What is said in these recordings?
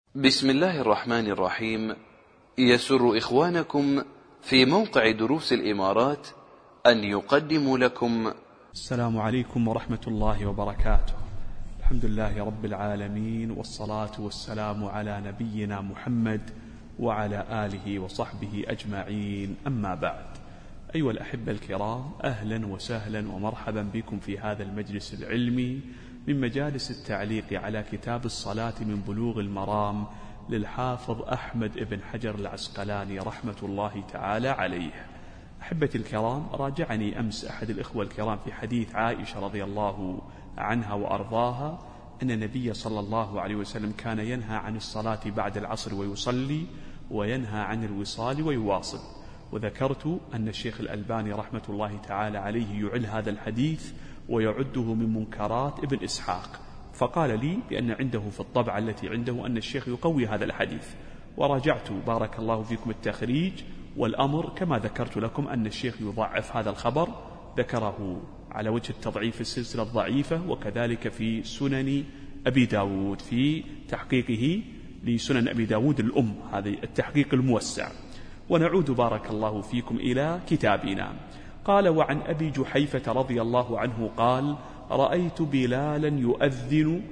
بسم الله الرحمن الرحيم. يسر إخوانكم في موقع دروس الإمارات أن يقدموا لكم السلام عليكم ورحمة الله وبركاته. الحمد لله رب العالمين، والصلاة والسلام على نبينا محمد وعلى آله وصحبه أجمعين، أما بعد. أيها الأحبة الكرام، أهلا وسهلا ومرحبا بكم في هذا المجلس العلمي من مجالس التعليق على كتاب الصلاة من بلوغ المرام للحافظ أحمد بن حجر العسقلاني رحمة الله تعالى عليه. أحبتي الكرام، راجعني أمس أحد الإخوة الكرام في حديث عائشة رضي الله عنها وأرضاها أن النبي صلى الله عليه وسلم كان ينهى عن الصلاة بعد العصر ويصلي، وينهى عن الوصال ويواصل. وذكرت أن الشيخ الألباني رحمة الله تعالى عليه يعل هذا الحديث ويعده من منكرات ابن إسحاق، فقال لي بأن عنده في الطبعة التي عنده أن الشيخ يقوي هذا الحديث، وراجعت بارك الله فيكم التخريج، والأمر كما ذكرت لكم أن الشيخ يضعف هذا الخبر، ذكره على وجه التضعيف السلسلة الضعيفة، وكذلك في سنن أبي داود في تحقيقه لسنن أبي داود الأم، هذا التحقيق الموسع. ونعود بارك الله فيكم إلى كتابنا. قال: وعن أبي جحيفة رضي الله عنه قال: رأيت بلالا يؤذن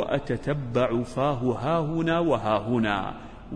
وأتتبع فاه هاهنا وهاهنا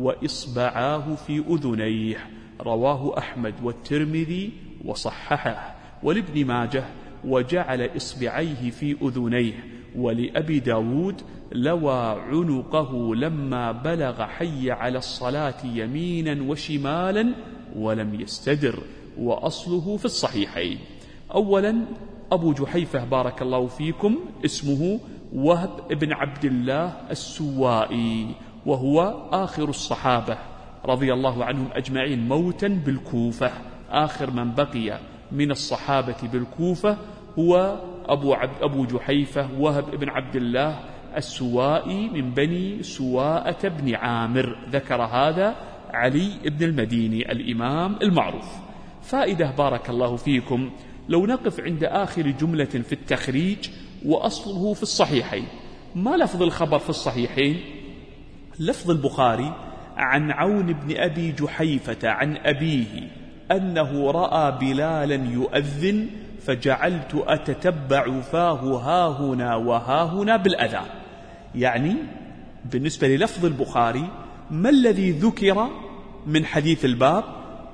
وإصبعاه في أذنيه. رواه أحمد والترمذي وصححه، ولابن ماجه وجعل إصبعيه في أذنيه. ولأبي داود: لوى عنقه لما بلغ حي على الصلاة يمينا وشمالا ولم يستدر، وأصله في الصحيحين. أولا، أبو جحيفة بارك الله فيكم اسمه وهب بن عبد الله السوائي، وهو آخر الصحابة رضي الله عنهم أجمعين موتا بالكوفة. آخر من بقي من الصحابة بالكوفة هو أبو جحيفة وهب بن عبد الله السوائي من بني سواءة بن عامر. ذكر هذا علي بن المديني الإمام المعروف. فائدة بارك الله فيكم، لو نقف عند آخر جملة في التخريج: وأصله في الصحيحين. ما لفظ الخبر في الصحيحين؟ لفظ البخاري عن عون بن أبي جحيفة عن أبيه أنه رأى بلالا يؤذن فجعلت أتتبع فاه هاهنا وهاهنا بالأذان. يعني بالنسبة للفظ البخاري، ما الذي ذكر من حديث الباب؟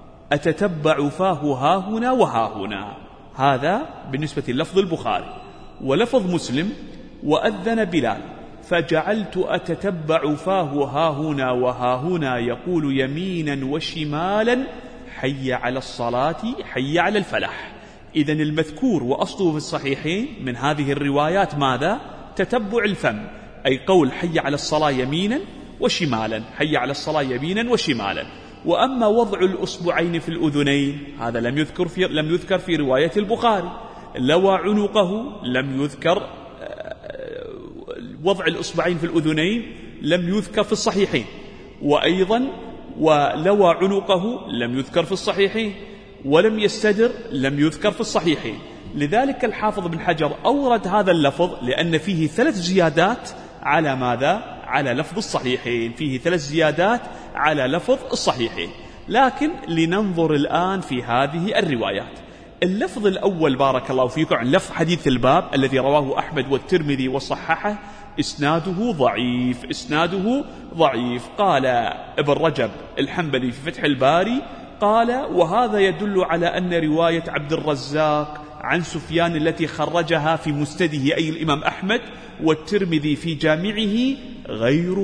أتتبع فاه هاهنا وهاهنا، هذا بالنسبة للفظ البخاري. ولفظ مسلم: وأذن بلال فجعلت أتتبع فاه هاهنا وهاهنا يقول يمينا وشمالا حي على الصلاة حي على الفلاح. إذن المذكور وأصله في الصحيحين من هذه الروايات ماذا؟ تتبع الفم، أي قول حي على الصلاة يمينا وشمالا، حي على الصلاة يمينا وشمالا. وأما وضع الأصبعين في الأذنين هذا لم يذكر في رواية البخاري. لوى عنقه لم يذكر، وضع الأصبعين في الأذنين لم يذكر في الصحيحين، وأيضا ولوى عنقه لم يذكر في الصحيحين، ولم يستدر لم يذكر في الصحيحين. لذلك الحافظ بن حجر أورد هذا اللفظ لأن فيه 3 زيادات على ماذا؟ على لفظ الصحيحين، فيه 3 زيادات على لفظ الصحيحين. لكن لننظر الآن في هذه الروايات. اللفظ الأول بارك الله فيكم عن لفظ حديث الباب الذي رواه أحمد والترمذي وصححه، إسناده ضعيف، إسناده ضعيف. قال ابن رجب الحنبلي في فتح الباري قال: وهذا يدل على أن رواية عبد الرزاق عن سفيان التي خرجها في مسنده أي الإمام أحمد والترمذي في جامعه غير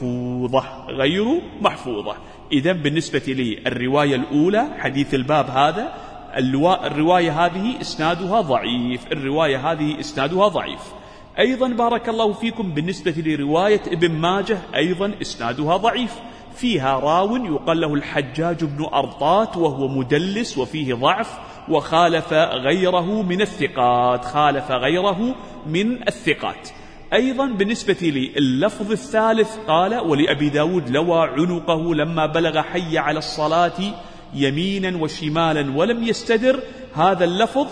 محفوظة. إذن بالنسبة لي الرواية الأولى حديث الباب هذا، الرواية هذه إسنادها ضعيف، الرواية هذه إسنادها ضعيف. أيضا بارك الله فيكم بالنسبة لرواية ابن ماجه أيضا إسنادها ضعيف، فيها راو يقال له الحجاج بن أرطات وهو مدلس وفيه ضعف، وخالف غيره من الثقات. أيضا بالنسبة لي اللفظ الثالث قال: ولأبي داود: لوى عنقه لما بلغ حي على الصلاة يمينا وشمالا ولم يستدر. هذا اللفظ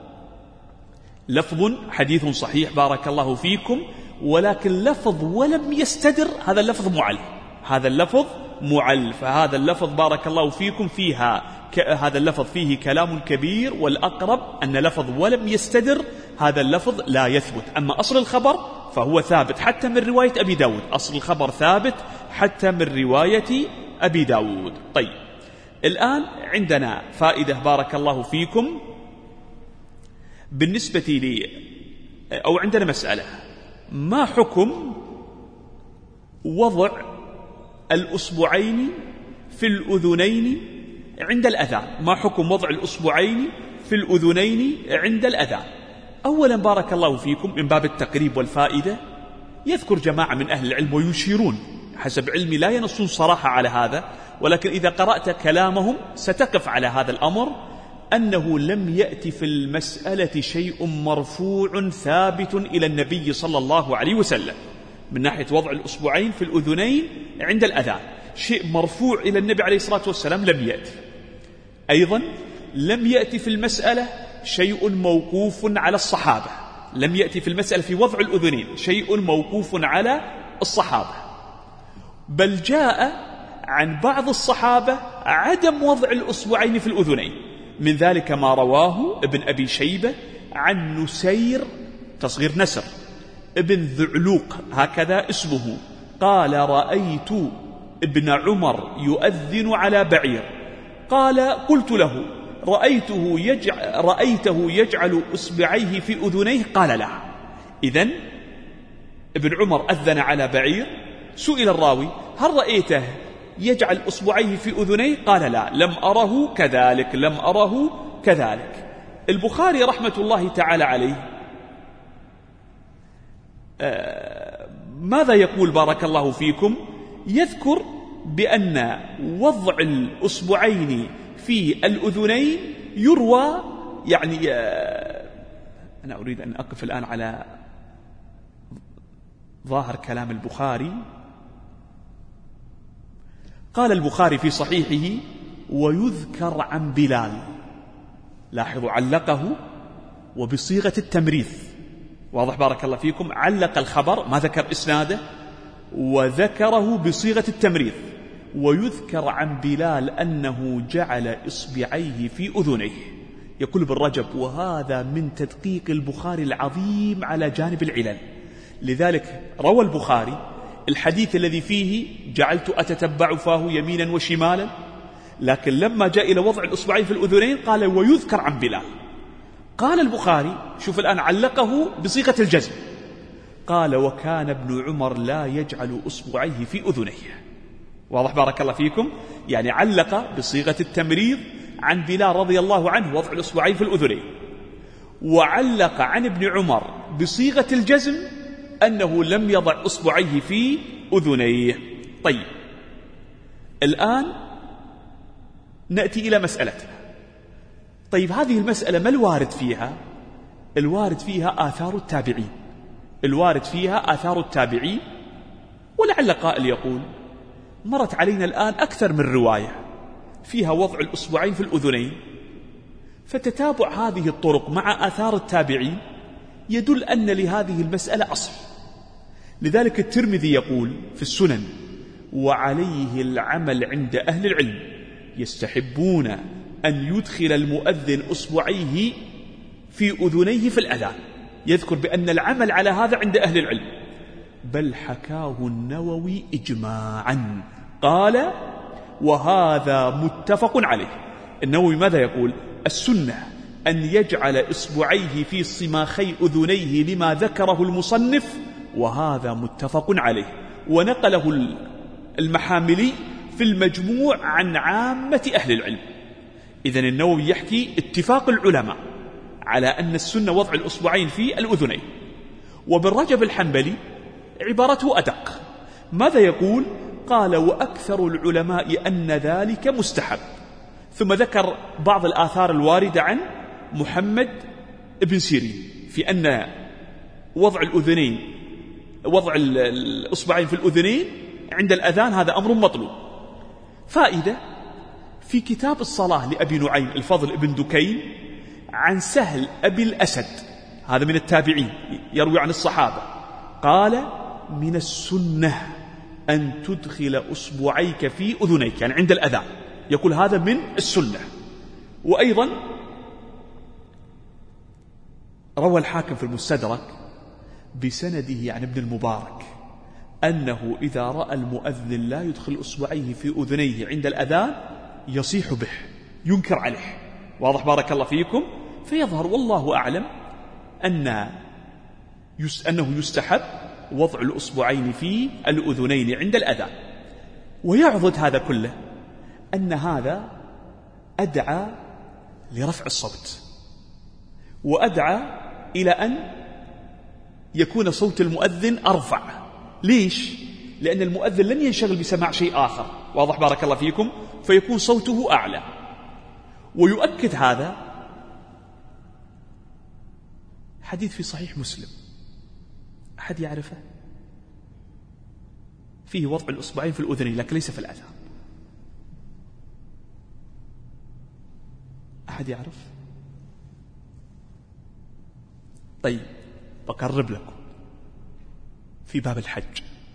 لفظ حديث صحيح بارك الله فيكم، ولكن لفظ ولم يستدر هذا اللفظ معل. هذا اللفظ معل. فهذا اللفظ بارك الله فيكم هذا اللفظ فيه كلام كبير، والأقرب أن لفظ ولم يستدر هذا اللفظ لا يثبت. أما أصل الخبر فهو ثابت حتى من رواية أبي داود، أصل الخبر ثابت حتى من رواية أبي داود. طيب الآن عندنا فائدة بارك الله فيكم بالنسبة لي، أو عندنا مسألة: ما حكم وضع الأصبعين في الأذنين عند الأذان؟ ما حكم وضع الأصبعين في الأذنين عند الأذان؟ أولا بارك الله فيكم من باب التقريب والفائدة يذكر جماعة من أهل العلم ويشيرون، حسب علمي لا ينصون صراحة على هذا، ولكن إذا قرأت كلامهم ستقف على هذا الأمر، أنه لم يأتي في المسألة شيء مرفوع ثابت إلى النبي صلى الله عليه وسلم من ناحية وضع الأصبعين في الأذنين عند الأذان. شيء مرفوع إلى النبي عليه الصلاة والسلام لم يأتي. أيضا لم يأتي في المسألة شيء موقوف على الصحابة، لم يأتي في المسألة في وضع الأذنين شيء موقوف على الصحابة، بل جاء عن بعض الصحابة عدم وضع الأصبعين في الأذنين. من ذلك ما رواه ابن أبي شيبة عن نسير تصغير نسر ابن ذعلوق هكذا اسمه، قال: رأيت ابن عمر يؤذن على بعير، قال: قلت له: رأيته يجعل إصبعيه في أذنيه؟ قال: لا. إذن ابن عمر أذن على بعير، سئل الراوي: هل رأيته يجعل إصبعيه في أذنيه؟ قال: لا، لم أره كذلك، لم أره كذلك. البخاري رحمة الله تعالى عليه ماذا يقول بارك الله فيكم؟ يذكر بأن وضع الأصبعين في الأذنين يروى، يعني أنا أريد أن أقف الآن على ظاهر كلام البخاري. قال البخاري في صحيحه: ويذكر عن بلال. لاحظوا علقه وبصيغة التمريض، واضح بارك الله فيكم، علق الخبر ما ذكر إسناده وذكره بصيغة التمريض. ويذكر عن بلال أنه جعل إصبعيه في أذنيه. يقول ابن رجب: وهذا من تدقيق البخاري العظيم على جانب العلل. لذلك روى البخاري الحديث الذي فيه جعلت أتتبع فاه يمينا وشمالا، لكن لما جاء إلى وضع الأصبعين في الأذنين قال: ويذكر عن بلال. قال البخاري، شوف الآن علقه بصيغة الجزم، قال: وكان ابن عمر لا يجعل أصبعيه في أذنيه. واضح بارك الله فيكم، يعني علق بصيغة التمريض عن بلال رضي الله عنه وضع الأصبعين في الأذنين، وعلق عن ابن عمر بصيغة الجزم أنه لم يضع أصبعيه في أذنيه. طيب الآن نأتي إلى مسألتنا. طيب هذه المسألة ما الوارد فيها؟ الوارد فيها آثار التابعين، الوارد فيها آثار التابعين. ولعل قائل يقول: مرت علينا الآن أكثر من رواية فيها وضع الأصبعين في الأذنين، فتتابع هذه الطرق مع آثار التابعين يدل أن لهذه المسألة أصل. لذلك الترمذي يقول في السنن: وعليه العمل عند أهل العلم، يستحبون أن يدخل المؤذن أصبعيه في أذنيه في الأذان. يذكر بأن العمل على هذا عند أهل العلم، بل حكاه النووي إجماعا، قال: وهذا متفق عليه. النووي ماذا يقول؟ السنة أن يجعل إصبعيه في صماخي أذنيه لما ذكره المصنف، وهذا متفق عليه. ونقله المحاملي في المجموع عن عامة أهل العلم. إذن النووي يحكي اتفاق العلماء على أن السنة وضع الأصبعين في الأذنين. وابن رجب الحنبلي عبارته أدق، ماذا يقول؟ قال: وأكثر العلماء أن ذلك مستحب. ثم ذكر بعض الآثار الواردة عن محمد بن سيرين في أن وضع الأذنين، وضع الأصبعين في الأذنين عند الأذان هذا أمر مطلوب. فائدة: في كتاب الصلاة لأبي نعيم الفضل ابن دكين عن سهل أبي الأسد، هذا من التابعين يروي عن الصحابة، قال: من السنة أن تدخل أصبعيك في أذنيك، يعني عند الأذان، يقول هذا من السنة. وأيضا روى الحاكم في المستدرك بسنده عن ابن المبارك أنه إذا رأى المؤذن لا يدخل أصبعيه في أذنيه عند الأذان يصيح به، ينكر عليه. واضح بارك الله فيكم؟ فيظهر والله أعلم أنه يستحب وضع الأصبعين في الأذنين عند الأذان. ويعضد هذا كله أن هذا أدعى لرفع الصوت، وأدعى إلى أن يكون صوت المؤذن أرفع. ليش؟ لأن المؤذن لن ينشغل بسماع شيء آخر، واضح بارك الله فيكم، فيكون صوته أعلى. ويؤكد هذا حديث في صحيح مسلم، أحد يعرفه؟ فيه وضع الأصبعين في الأذنين لكن ليس في الأذان. أحد يعرف؟ طيب بقرب لكم في باب الحج.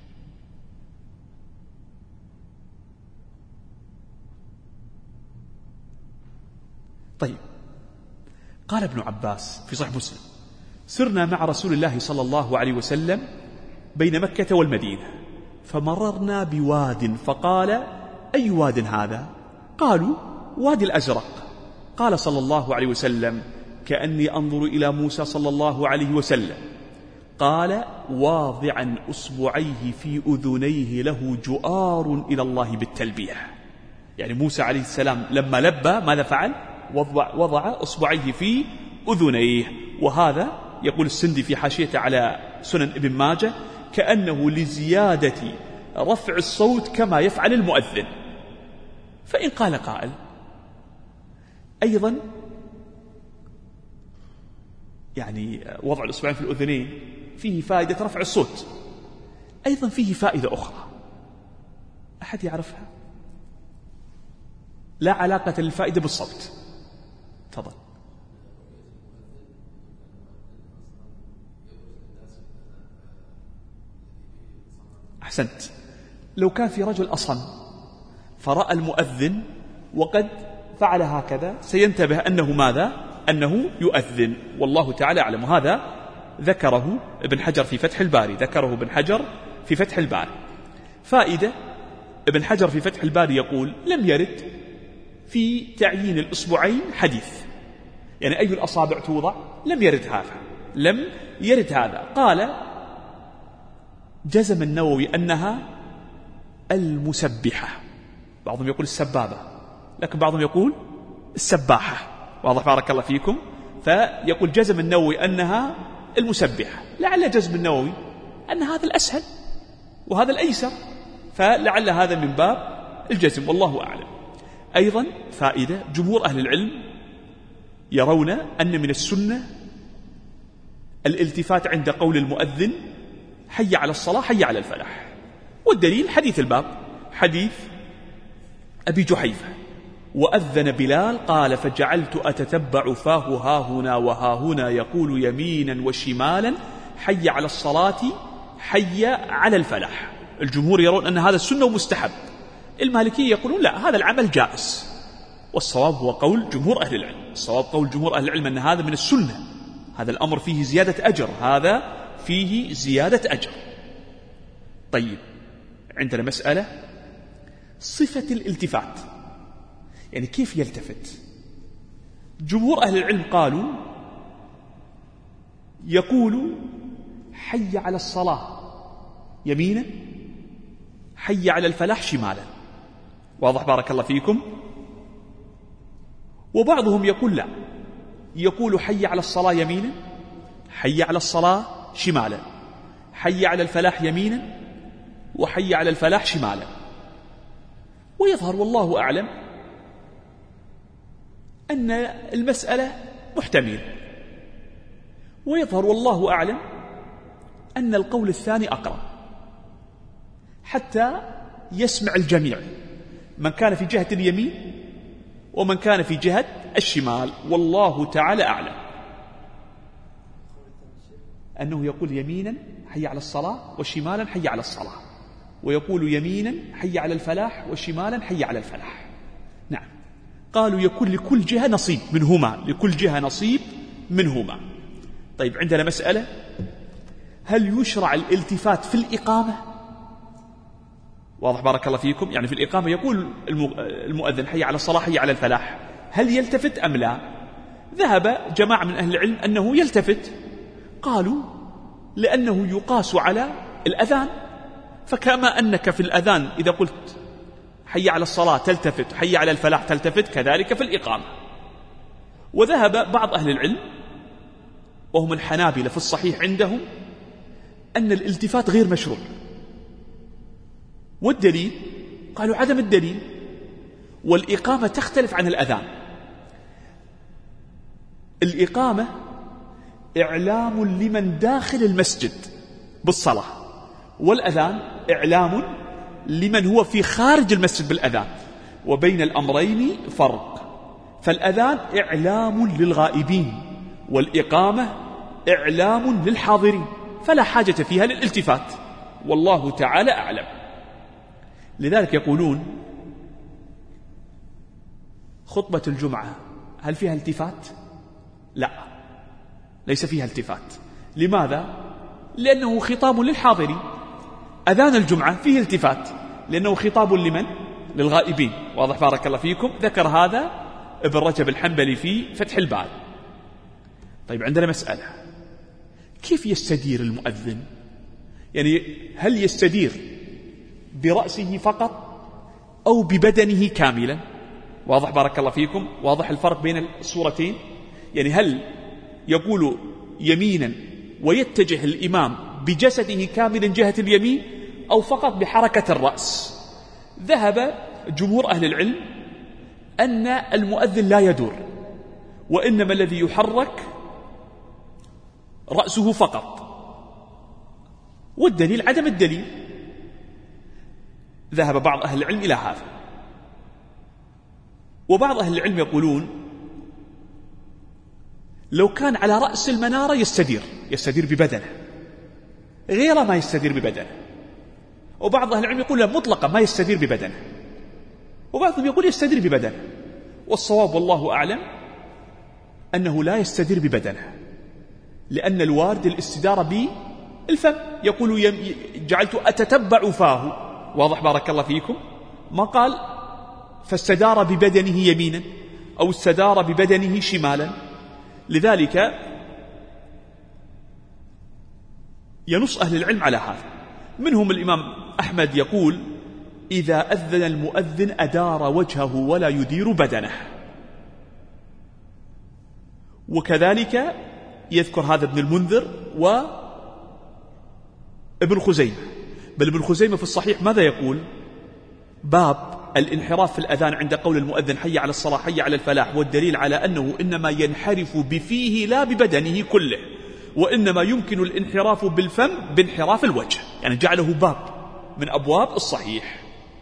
طيب قال ابن عباس في صحيح مسلم: سرنا مع رسول الله صلى الله عليه وسلم بين مكة والمدينة فمررنا بواد، فقال: أي واد هذا؟ قالوا: وادي الأزرق. قال صلى الله عليه وسلم: كأني أنظر إلى موسى صلى الله عليه وسلم. قال: واضعا أصبعيه في أذنيه له جؤار إلى الله بالتلبية. يعني موسى عليه السلام لما لبى ماذا فعل؟ وضع أصبعيه في أذنيه. وهذا يقول السندي في حاشيته على سنن ابن ماجه كأنه لزيادة رفع الصوت كما يفعل المؤذن. فإن قال قائل أيضا يعني وضع الأصبعين في الأذنين فيه فائدة رفع الصوت، أيضا فيه فائدة أخرى أحد يعرفها؟ لا علاقة للفائدة بالصوت. تفضل. أحسنت. لو كان في رجل أصم فرأى المؤذن وقد فعل هكذا سينتبه أنه ماذا؟ أنه يؤذن، والله تعالى أعلم. وهذا ذكره ابن حجر في فتح الباري. فائدة: ابن حجر في فتح الباري يقول: لم يرد في تعيين الأصبعين حديث، يعني أي الأصابع توضع، لم يرد هذا. قال: جزم النووي أنها المسبحة، بعضهم يقول السبابة لكن بعضهم يقول السباحة، واضح بارك الله فيكم. فيقول جزم النووي أنها المسبحة، لعل جزم النووي أن هذا الأسهل وهذا الأيسر، فلعل هذا من باب الجزم، والله أعلم. أيضا فائدة: جمهور أهل العلم يرون أن من السنة الالتفات عند قول المؤذن: حي على الصلاة حي على الفلاح. والدليل حديث الباب، حديث أبي جحيفة: وأذن بلال قال: فجعلت أتتبع فاه هاهنا وهاهنا يقول يمينا وشمالا حي على الصلاة حي على الفلاح. الجمهور يرون أن هذا السنة ومستحب. المالكية يقولون لا، هذا العمل جائز. والصواب هو قول جمهور أهل العلم، أن هذا من السنة، هذا الأمر فيه زيادة أجر. طيب عندنا مسألة: صفة الالتفات، يعني كيف يلتفت؟ جمهور أهل العلم قالوا يقول: حي على الصلاة يمينا، حي على الفلاح شمالا، واضح بارك الله فيكم. وبعضهم يقول لا، يقول: حي على الصلاة يمينا، حي على الصلاة شمالا، حي على الفلاح يمينا، وحي على الفلاح شمالا. ويظهر والله أعلم أن المسألة محتملة، ويظهر والله أعلم أن القول الثاني أقرب حتى يسمع الجميع، من كان في جهة اليمين ومن كان في جهة الشمال، والله تعالى أعلم. أنه يقول يمينا حي على الصلاة وشمالا حي على الصلاة، ويقول يمينا حي على الفلاح وشمالا حي على الفلاح. نعم. قالوا يكون لكل جهة نصيب منهما، لكل جهة نصيب منهما. طيب عندنا مسألة، هل يشرع الالتفات في الإقامة؟ واضح بارك الله فيكم؟ يعني في الإقامة يقول المؤذن حي على الصلاة حي على الفلاح، هل يلتفت أم لا؟ ذهب جماعة من أهل العلم أنه يلتفت، قالوا لأنه يقاس على الأذان، فكما أنك في الأذان إذا قلت حي على الصلاة تلتفت حي على الفلاح تلتفت، كذلك في الإقامة. وذهب بعض أهل العلم وهم الحنابلة في الصحيح عندهم أن الالتفات غير مشروع. والدليل قالوا عدم الدليل، والإقامة تختلف عن الأذان. الإقامة إعلام لمن داخل المسجد بالصلاة، والأذان إعلام لمن هو في خارج المسجد بالأذان، وبين الأمرين فرق. فالأذان إعلام للغائبين، والإقامة إعلام للحاضرين، فلا حاجة فيها للالتفات، والله تعالى أعلم. لذلك يقولون خطبة الجمعة هل فيها التفات؟ لا، ليس فيها التفات. لماذا؟ لأنه خطاب للحاضرين. أذان الجمعة فيه التفات لأنه خطاب لمن؟ للغائبين. واضح بارك الله فيكم؟ ذكر هذا ابن رجب الحنبلي في فتح الباري. طيب عندنا مسألة، كيف يستدير المؤذن؟ يعني هل يستدير برأسه فقط أو ببدنه كاملا؟ واضح بارك الله فيكم؟ واضح الفرق بين الصورتين؟ يعني هل يقول يمينا ويتجه الإمام بجسده كاملا جهة اليمين، أو فقط بحركة الرأس؟ ذهب جمهور أهل العلم أن المؤذن لا يدور، وإنما الذي يحرك رأسه فقط. والدليل عدم الدليل. ذهب بعض أهل العلم إلى هذا، وبعض أهل العلم يقولون لو كان على رأس المنارة يستدير ببدنه غير ما يستدير ببدنه. وبعض أهل العلم يقول مطلقا ما يستدير ببدنه، وبعضهم يقول يستدير ببدنه. والصواب والله أعلم أنه لا يستدير ببدنه، لأن الوارد الاستدارة بالفم. يقول جعلت أتتبع فاه. واضح بارك الله فيكم؟ ما قال فاستدار ببدنه يمينا أو استدار ببدنه شمالا. لذلك ينص أهل العلم على هذا. منهم الإمام أحمد يقول إذا أذن المؤذن أدار وجهه ولا يدير بدنه. وكذلك يذكر هذا ابن المنذر وابن خزيمة. بل ابن خزيمة في الصحيح ماذا يقول؟ باب الانحراف في الأذان عند قول المؤذن حي على الصلاة حي على الفلاح، والدليل على أنه إنما ينحرف بفيه لا ببدنه كله، وإنما يمكن الانحراف بالفم بانحراف الوجه. يعني جعله باب من أبواب الصحيح.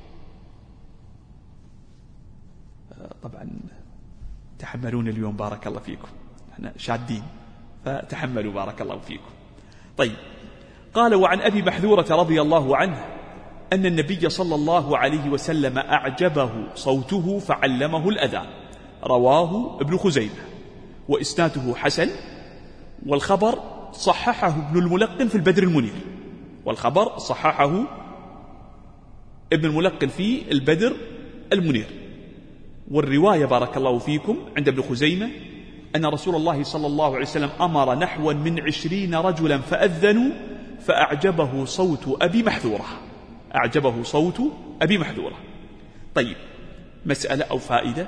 طبعا تحملون اليوم بارك الله فيكم، احنا شادين فتحملوا بارك الله فيكم. طيب، قال وعن أبي محذورة رضي الله عنه أن النبي صلى الله عليه وسلم أعجبه صوته فعلمه الأذان. رواه ابن خزيمة وإسناده حسن، والخبر صححه ابن الملقن في البدر المنير. والخبر صححه ابن الملقن في البدر المنير. والرواية بارك الله فيكم عند ابن خزيمة أن رسول الله صلى الله عليه وسلم أمر نحوا من 20 رجلا فأذنوا فأعجبه صوت أبي محذورة. أعجبه صوت أبي محذورة. طيب، مسألة أو فائدة،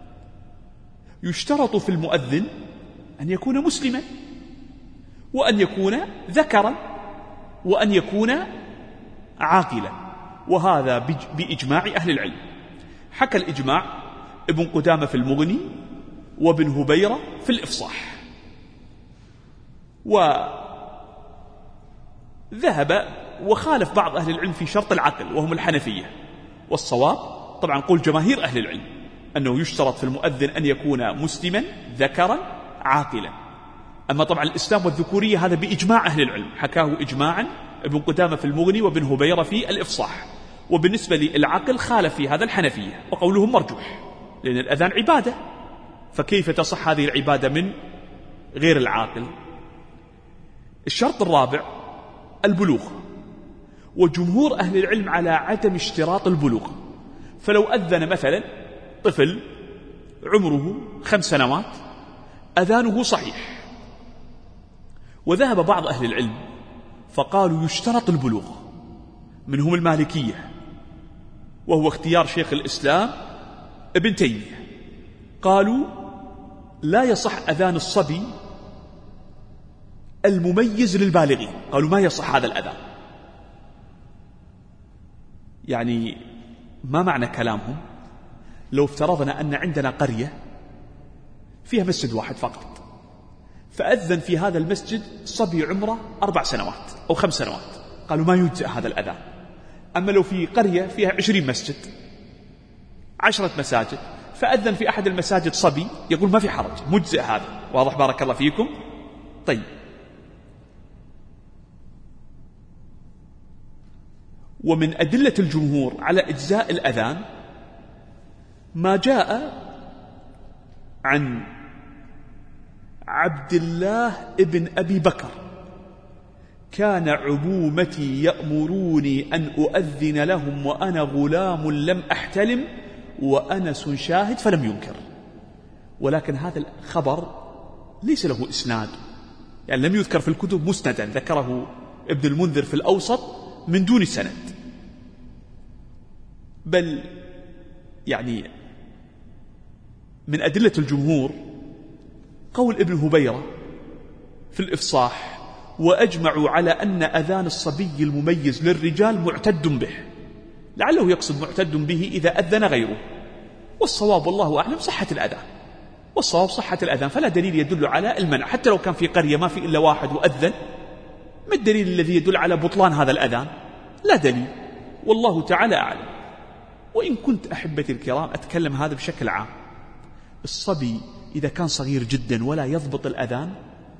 يشترط في المؤذن أن يكون مسلما، وأن يكون ذكرا، وأن يكون عاقلا، وهذا بإجماع أهل العلم. حكى الإجماع ابن قدامة في المغني، وابن هبيرة في الإفصاح. وذهب وخالف بعض أهل العلم في شرط العقل وهم الحنفية. والصواب طبعا قول جماهير أهل العلم أنه يشترط في المؤذن أن يكون مسلما ذكرا عاقلا. أما طبعا الإسلام والذكورية هذا بإجماع أهل العلم، حكاه إجماعا ابن قدامة في المغني وابن هبيرة في الإفصاح. وبالنسبة للعقل خالف في هذا الحنفية، وقولهم مرجوح، لأن الأذان عبادة، فكيف تصح هذه العبادة من غير العاقل؟ الشرط الرابع البلوغ، وجمهور أهل العلم على عدم اشتراط البلوغ. فلو أذن مثلا طفل عمره 5 سنوات أذانه صحيح، وذهب بعض أهل العلم فقالوا يشترط البلوغ، منهم المالكية، وهو اختيار شيخ الإسلام ابن تيمية. قالوا لا يصح أذان الصبي المميز للبالغين، قالوا ما يصح هذا الأذان. يعني ما معنى كلامهم؟ لو افترضنا أن عندنا قرية فيها مسجد واحد فقط، فأذن في هذا المسجد صبي عمره 4 سنوات أو 5 سنوات، قالوا ما يجزئ هذا الأذان. أما لو في قرية فيها 20 مسجد 10 مساجد، فأذن في أحد المساجد صبي، يقول ما في حرج، مجزئ هذا. واضح؟ بارك الله فيكم. طيب، ومن أدلة الجمهور على إجزاء الأذان ما جاء عن عبد الله ابن أبي بكر: كان عمومتي يأمروني أن أؤذن لهم وأنا غلام لم أحتلم وأنس شاهد فلم ينكر. ولكن هذا الخبر ليس له إسناد، يعني لم يذكر في الكتب مسندا، ذكره ابن المنذر في الأوسط من دون سند. بل يعني من أدلة الجمهور قول ابن هبيرة في الإفصاح: وأجمعوا على أن أذان الصبي المميز للرجال معتد به، لعله يقصد معتد به إذا أذن غيره. والصواب والله أعلم صحة الأذان، والصواب صحة الأذان، فلا دليل يدل على المنع. حتى لو كان في قرية ما في إلا واحد وأذن، ما الدليل الذي يدل على بطلان هذا الأذان؟ لا دليل، والله تعالى أعلم. وإن كنت أحبتي الكرام أتكلم هذا بشكل عام، الصبي إذا كان صغير جدا ولا يضبط الأذان،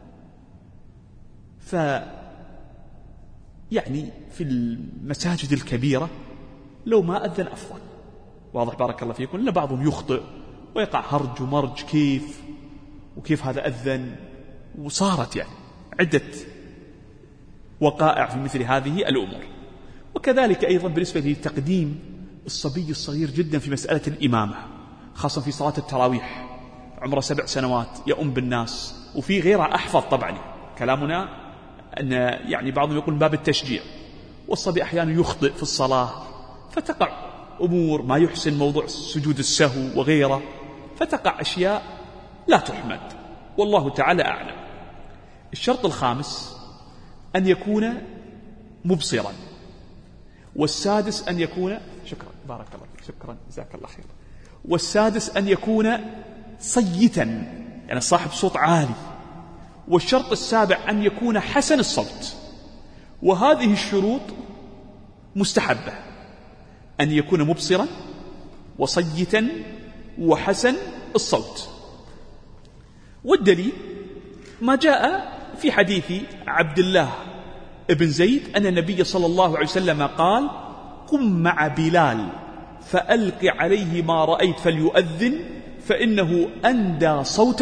يعني في المساجد الكبيرة لو ما أذن أفضل. واضح؟ بارك الله فيكم. لأن بعضهم يخطئ ويقع هرج ومرج، كيف هذا أذن، وصارت يعني عدة وقائع في مثل هذه الأمور. وكذلك أيضا بالنسبة لتقديم الصبي الصغير جدا في مسألة الإمامة، خاصة في صلاة التراويح، عمره 7 سنوات يؤم بالناس، وفي غيرها أحفظ. طبعا كلامنا أن يعني بعضهم يقول باب التشجيع، والصبي أحيانا يخطئ في الصلاة فتقع أمور ما يحسن، موضوع سجود السهو وغيره، فتقع أشياء لا تحمد، والله تعالى أعلم. الشرط الخامس أن يكون مبصرا، والسادس أن يكون شكرا بارك الله فيك، شكرا جزاك الله خير. والسادس أن يكون صيتا، يعني صاحب صوت عالي. والشرط السابع أن يكون حسن الصوت. وهذه الشروط مستحبة: أن يكون مبصرا وصيتا وحسن الصوت. والدليل ما جاء في حديث عبد الله ابن زيد أن النبي صلى الله عليه وسلم قال: قم مع بلال فألق عليه ما رأيت فليؤذن فإنه أندى صوتا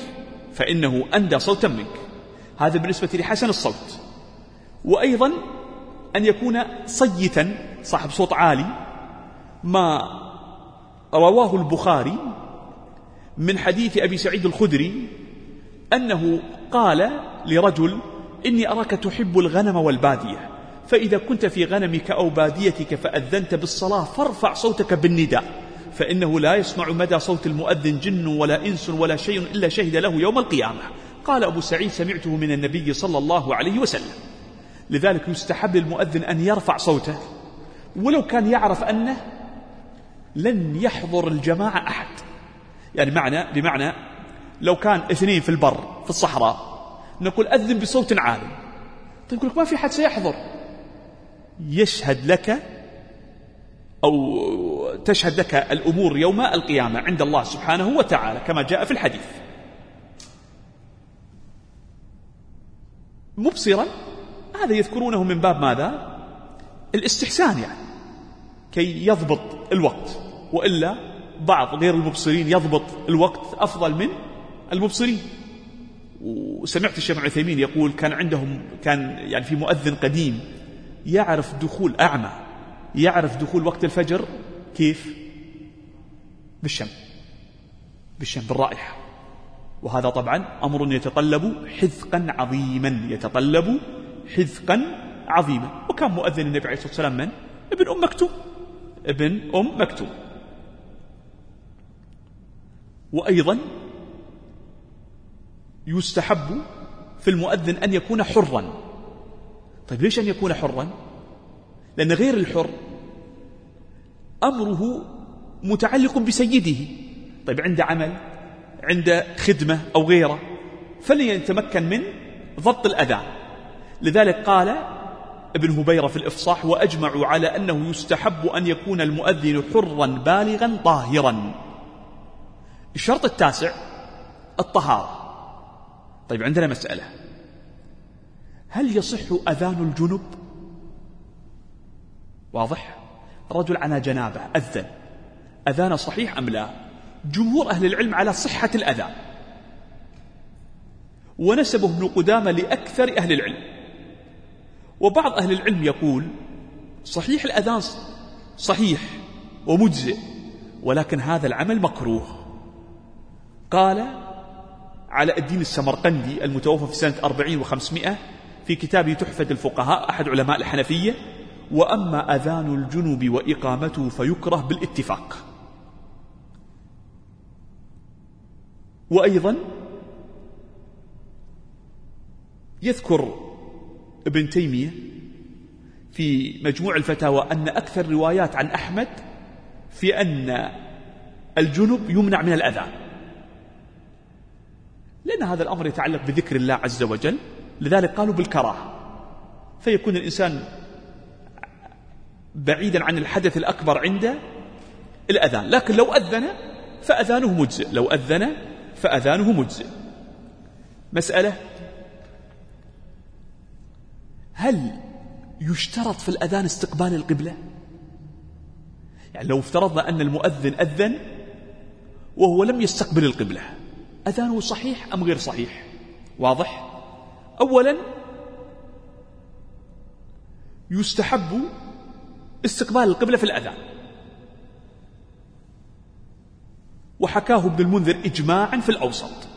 منك. هذا بالنسبة لحسن الصوت. وأيضا أن يكون صيتا، صاحب صوت عالي، ما رواه البخاري من حديث أبي سعيد الخدري أنه قال لرجل: إني أراك تحب الغنم والبادية، فإذا كنت في غنمك أو باديتك فأذنت بالصلاة فارفع صوتك بالنداء، فإنه لا يسمع مدى صوت المؤذن جن ولا إنس ولا شيء إلا شهد له يوم القيامة. قال أبو سعيد: سمعته من النبي صلى الله عليه وسلم. لذلك يستحب للمؤذن أن يرفع صوته، ولو كان يعرف أنه لن يحضر الجماعة أحد. يعني بمعنى لو كان 2 في البر في الصحراء، نقول أذن بصوت عالي، طيب يقول لك ما في حد سيحضر، يشهد لك أو تشهد لك الأمور يوم القيامة عند الله سبحانه وتعالى كما جاء في الحديث. مبصرا هذا يذكرونه من باب ماذا؟ الاستحسان، يعني كي يضبط الوقت، وإلا بعض غير المبصرين يضبط الوقت أفضل من المبصرين. وسمعت الشيخ عثيمين يقول كان يعني في مؤذن قديم يعرف دخول أعمى، يعرف دخول وقت الفجر كيف؟ بالشم بالرائحة. وهذا طبعا أمر يتطلب حذقا عظيما. وكان مؤذن النبي عليه الصلاة والسلام من؟ ابن أم مكتوم. وأيضا يستحب في المؤذن أن يكون حرا. طيب ليش أن يكون حرا؟ لأن غير الحر أمره متعلق بسيده. طيب عند عمل، عند خدمة أو غيره، فلن يتمكن من ضبط الأذان. لذلك قال ابن هبيرة في الإفصاح: وأجمعوا على أنه يستحب أن يكون المؤذن حرا بالغا طاهرا. الشرط التاسع الطهارة. طيب عندنا مسألة: هل يصح أذان الجنب؟ واضح؟ رجل على جنابه أذان صحيح أم لا؟ جمهور أهل العلم على صحة الأذان، ونسبه ابن قدامة لأكثر أهل العلم. وبعض أهل العلم يقول صحيح الأذان صحيح ومجزئ، ولكن هذا العمل مكروه. قال علاء الدين السمرقندي المتوفى في سنة 40 و500 في كتابه تحفة الفقهاء، أحد علماء الحنفية: وأما أذان الجنب وإقامته فيكره بالاتفاق. وأيضا يذكر ابن تيمية في مجموع الفتاوى أن أكثر روايات عن أحمد في أن الجنب يمنع من الأذان، لأن هذا الأمر يتعلق بذكر الله عز وجل، لذلك قالوا بالكراهة، فيكون الإنسان بعيدا عن الحدث الأكبر عند الأذان. لكن لو أذن فأذانه مجزئ. مسألة: هل يشترط في الأذان استقبال القبلة؟ يعني لو افترضنا أن المؤذن أذن وهو لم يستقبل القبلة، أذانه صحيح أم غير صحيح؟ واضح؟ أولا يستحب استقبال القبلة في الأذان، وحكاه ابن المنذر إجماعا في الأوسط،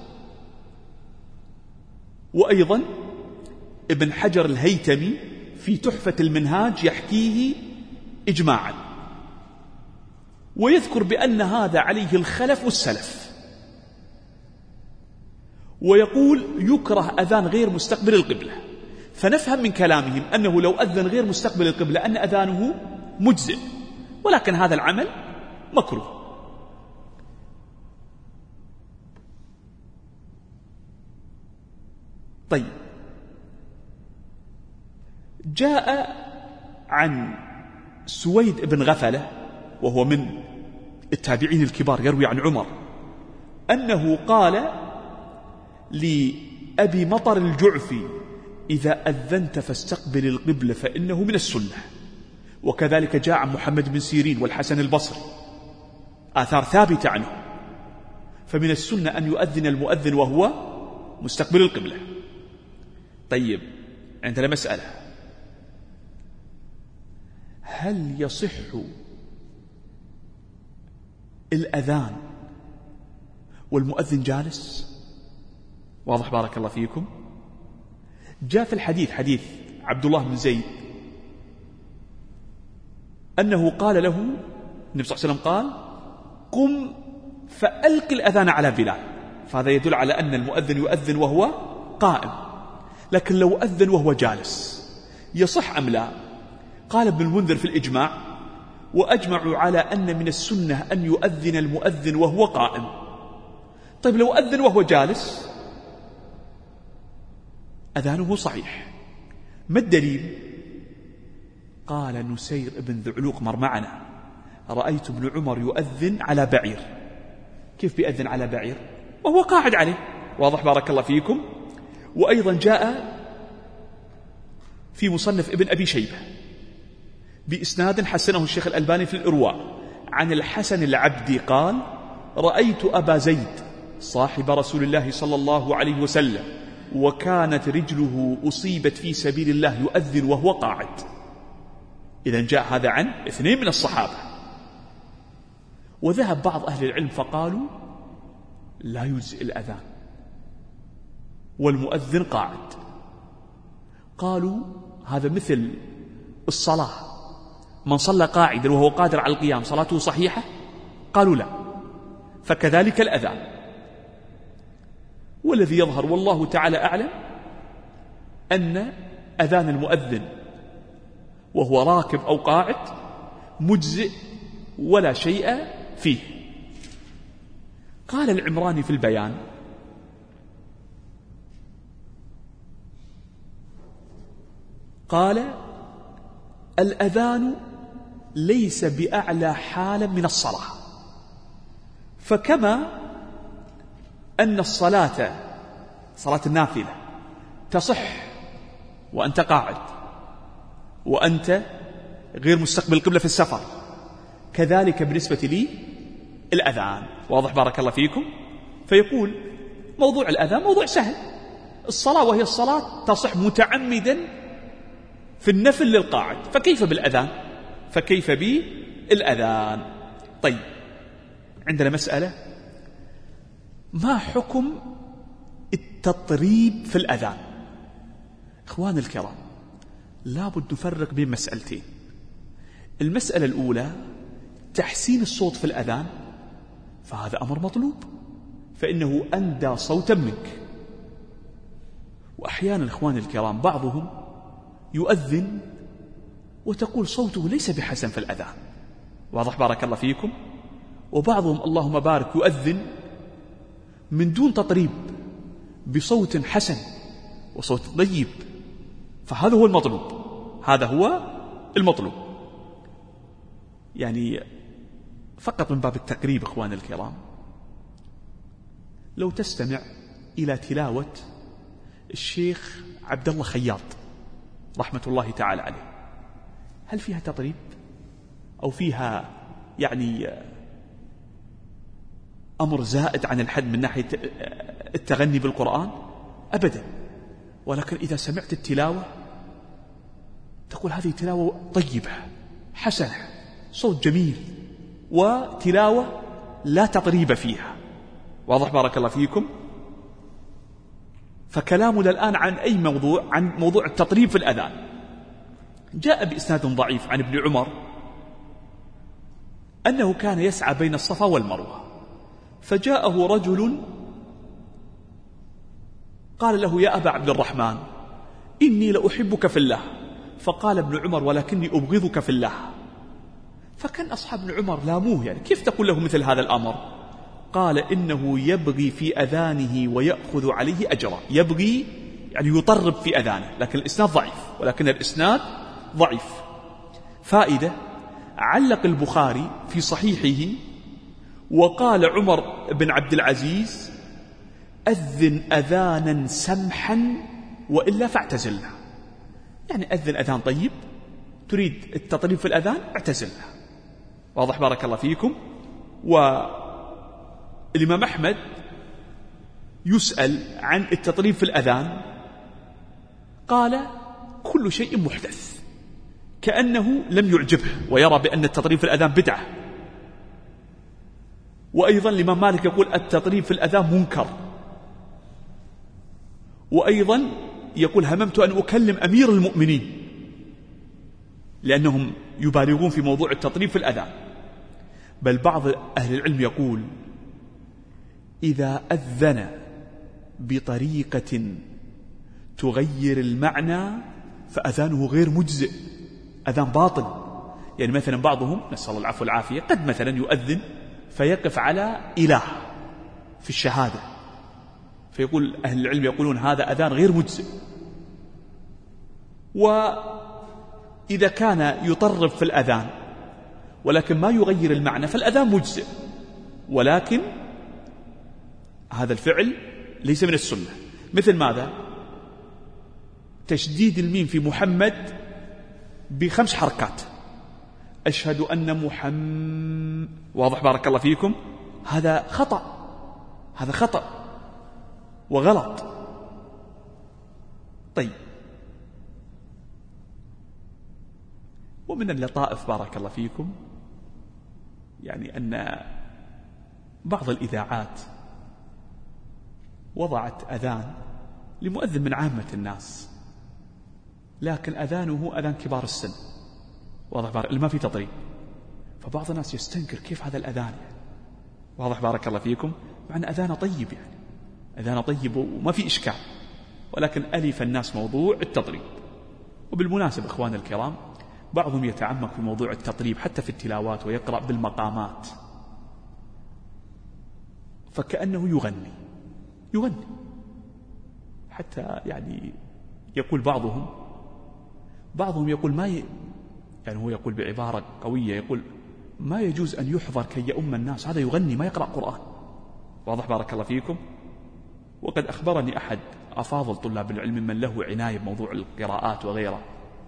وأيضا ابن حجر الهيتمي في تحفة المنهاج يحكيه إجماعا، ويذكر بأن هذا عليه الخلف والسلف، ويقول يكره أذان غير مستقبل القبلة. فنفهم من كلامهم أنه لو أذن غير مستقبل القبلة أن أذانه مجزئ، ولكن هذا العمل مكروه. طيب، جاء عن سويد بن غفلة وهو من التابعين الكبار يروي عن عمر أنه قال لأبي مطر الجعفي: إذا أذنت فاستقبل القبلة فإنه من السنة. وكذلك جاء عن محمد بن سيرين والحسن البصري، آثار ثابتة عنه. فمن السنة أن يؤذن المؤذن وهو مستقبل القبلة. طيب، عندنا مسألة: هل يصح الأذان والمؤذن جالس؟ واضح بارك الله فيكم. جاء في الحديث حديث عبد الله بن زيد أنه قال له النبي صلى الله عليه وسلم قال: قم فألق الأذان على بلال. فهذا يدل على أن المؤذن يؤذن وهو قائم، لكن لو أذن وهو جالس يصح أم لا؟ قال ابن المنذر في الإجماع: وأجمعوا على أن من السنة أن يؤذن المؤذن وهو قائم. طيب لو أذن وهو جالس أذانه صحيح. ما الدليل؟ قال نسير ابن ذعلوق مر معنا: رأيت ابن عمر يؤذن على بعير. كيف بيأذن على بعير وهو قاعد عليه؟ واضح بارك الله فيكم. وأيضا جاء في مصنف ابن أبي شيبة بإسناد حسنه الشيخ الألباني في الإرواء عن الحسن العبدي قال: رأيت أبا زيد صاحب رسول الله صلى الله عليه وسلم وكانت رجله أصيبت في سبيل الله يؤذن وهو قاعد. إذن جاء هذا عن 2 من الصحابة. وذهب بعض أهل العلم فقالوا: لا يجزئ الأذان والمؤذن قاعد. قالوا: هذا مثل الصلاة، من صلى قاعدا وهو قادر على القيام صلاته صحيحة؟ قالوا: لا. فكذلك الأذان. والذي يظهر والله تعالى أعلم أن أذان المؤذن وهو راكب أو قاعد مجزئ ولا شيء فيه. قال العمراني في البيان: قال: الأذان ليس بأعلى حالا من الصلاة، فكما أن الصلاة صلاة النافلة تصح وأنت قاعد وأنت غير مستقبل القبلة في السفر، كذلك بالنسبة لي الأذان. واضح بارك الله فيكم؟ فيقول موضوع الأذان موضوع سهل، الصلاة وهي الصلاة تصح متعمدا في النفل للقاعد، فكيف بالأذان؟ فكيف بالأذان؟ طيب، عندنا مسألة: ما حكم التطريب في الأذان؟ إخوان الكرام، لابد نفرق بين مسألتين. المسألة الأولى تحسين الصوت في الأذان، فهذا أمر مطلوب، فإنه أندى صوتا منك. وأحيانا إخوان الكرام بعضهم يؤذن وتقول صوته ليس بحسن في الأذان. واضح بارك الله فيكم؟ وبعضهم اللهم بارك يؤذن من دون تطريب بصوت حسن وصوت طيب، فهذا هو المطلوب، هذا هو المطلوب. يعني فقط من باب التقريب إخوان الكرام، لو تستمع إلى تلاوة الشيخ عبد الله خياط رحمة الله تعالى عليه، هل فيها تطريب أو فيها يعني أمر زائد عن الحد من ناحية التغني بالقرآن؟ أبدا. ولكن إذا سمعت التلاوة تقول هذه تلاوة طيبة حسنة، صوت جميل، وتلاوة لا تطريب فيها. واضح بارك الله فيكم؟ فكلامنا الآن عن أي موضوع؟ عن موضوع التطريب في الأذان. جاء بإسناد ضعيف عن ابن عمر أنه كان يسعى بين الصفا والمروة، فجاءه رجل قال له: يا أبا عبد الرحمن، إني لأحبك في الله. فقال ابن عمر: ولكني أبغضك في الله. فكان أصحاب ابن عمر لاموه، يعني كيف تقول له مثل هذا الأمر؟ قال: إنه يبغي في أذانه ويأخذ عليه أجرا. يبغي يعني يطرب في أذانه، لكن الإسناد ضعيف، ولكن الإسناد ضعيف. فائدة: علق البخاري في صحيحه وقال عمر بن عبد العزيز: أذن أذانا سمحا وإلا فاعتزلنا. يعني أذن أذان طيب، تريد التطريب في الأذان اعتزلنا. واضح بارك الله فيكم؟ والإمام أحمد يسأل عن التطريب في الأذان قال: كل شيء محدث، كأنه لم يعجبه ويرى بأن التطريب في الأذان بدعة. وأيضا الإمام مالك يقول التطريب في الأذان منكر. وأيضا يقول: هممت أن أكلم أمير المؤمنين، لأنهم يبالغون في موضوع التطريب في الأذان. بل بعض أهل العلم يقول: إذا أذن بطريقة تغير المعنى فأذانه غير مجزئ، أذان باطل. يعني مثلا بعضهم نسأل الله العفو والعافية قد مثلا يؤذن فيقف على إله في الشهادة، فيقول أهل العلم يقولون هذا أذان غير مجزئ. وإذا كان يطرب في الأذان ولكن ما يغير المعنى فالأذان مجزئ، ولكن هذا الفعل ليس من السنة. مثل ماذا؟ تشديد الميم في محمد ب5 حركات. أشهد أن محمد، واضح بارك الله فيكم؟ هذا خطأ، هذا خطأ وغلط. طيب، ومن اللطائف بارك الله فيكم يعني أن بعض الإذاعات وضعت أذان لمؤذن من عامة الناس، لكن أذانه أذان كبار السن، واضح بارك اللي ما في تطريب، فبعض الناس يستنكر كيف هذا الأذان يعني. واضح بارك الله فيكم؟ مع أن أذانه طيب، يعني أذانه طيب وما في إشكال، ولكن ألف الناس موضوع التطريب. وبالمناسبة إخوان الكرام، بعضهم يتعمق في موضوع التطريب حتى في التلاوات ويقرأ بالمقامات، فكأنه يغني حتى يعني يقول بعضهم يقول يعني هو يقول بعبارة قوية، يقول ما يجوز أن يحضر كي يؤم الناس، هذا يغني ما يقرأ قرآن. واضح بارك الله فيكم؟ وقد أخبرني أحد أفاضل طلاب العلم من له عناية بموضوع القراءات وغيره،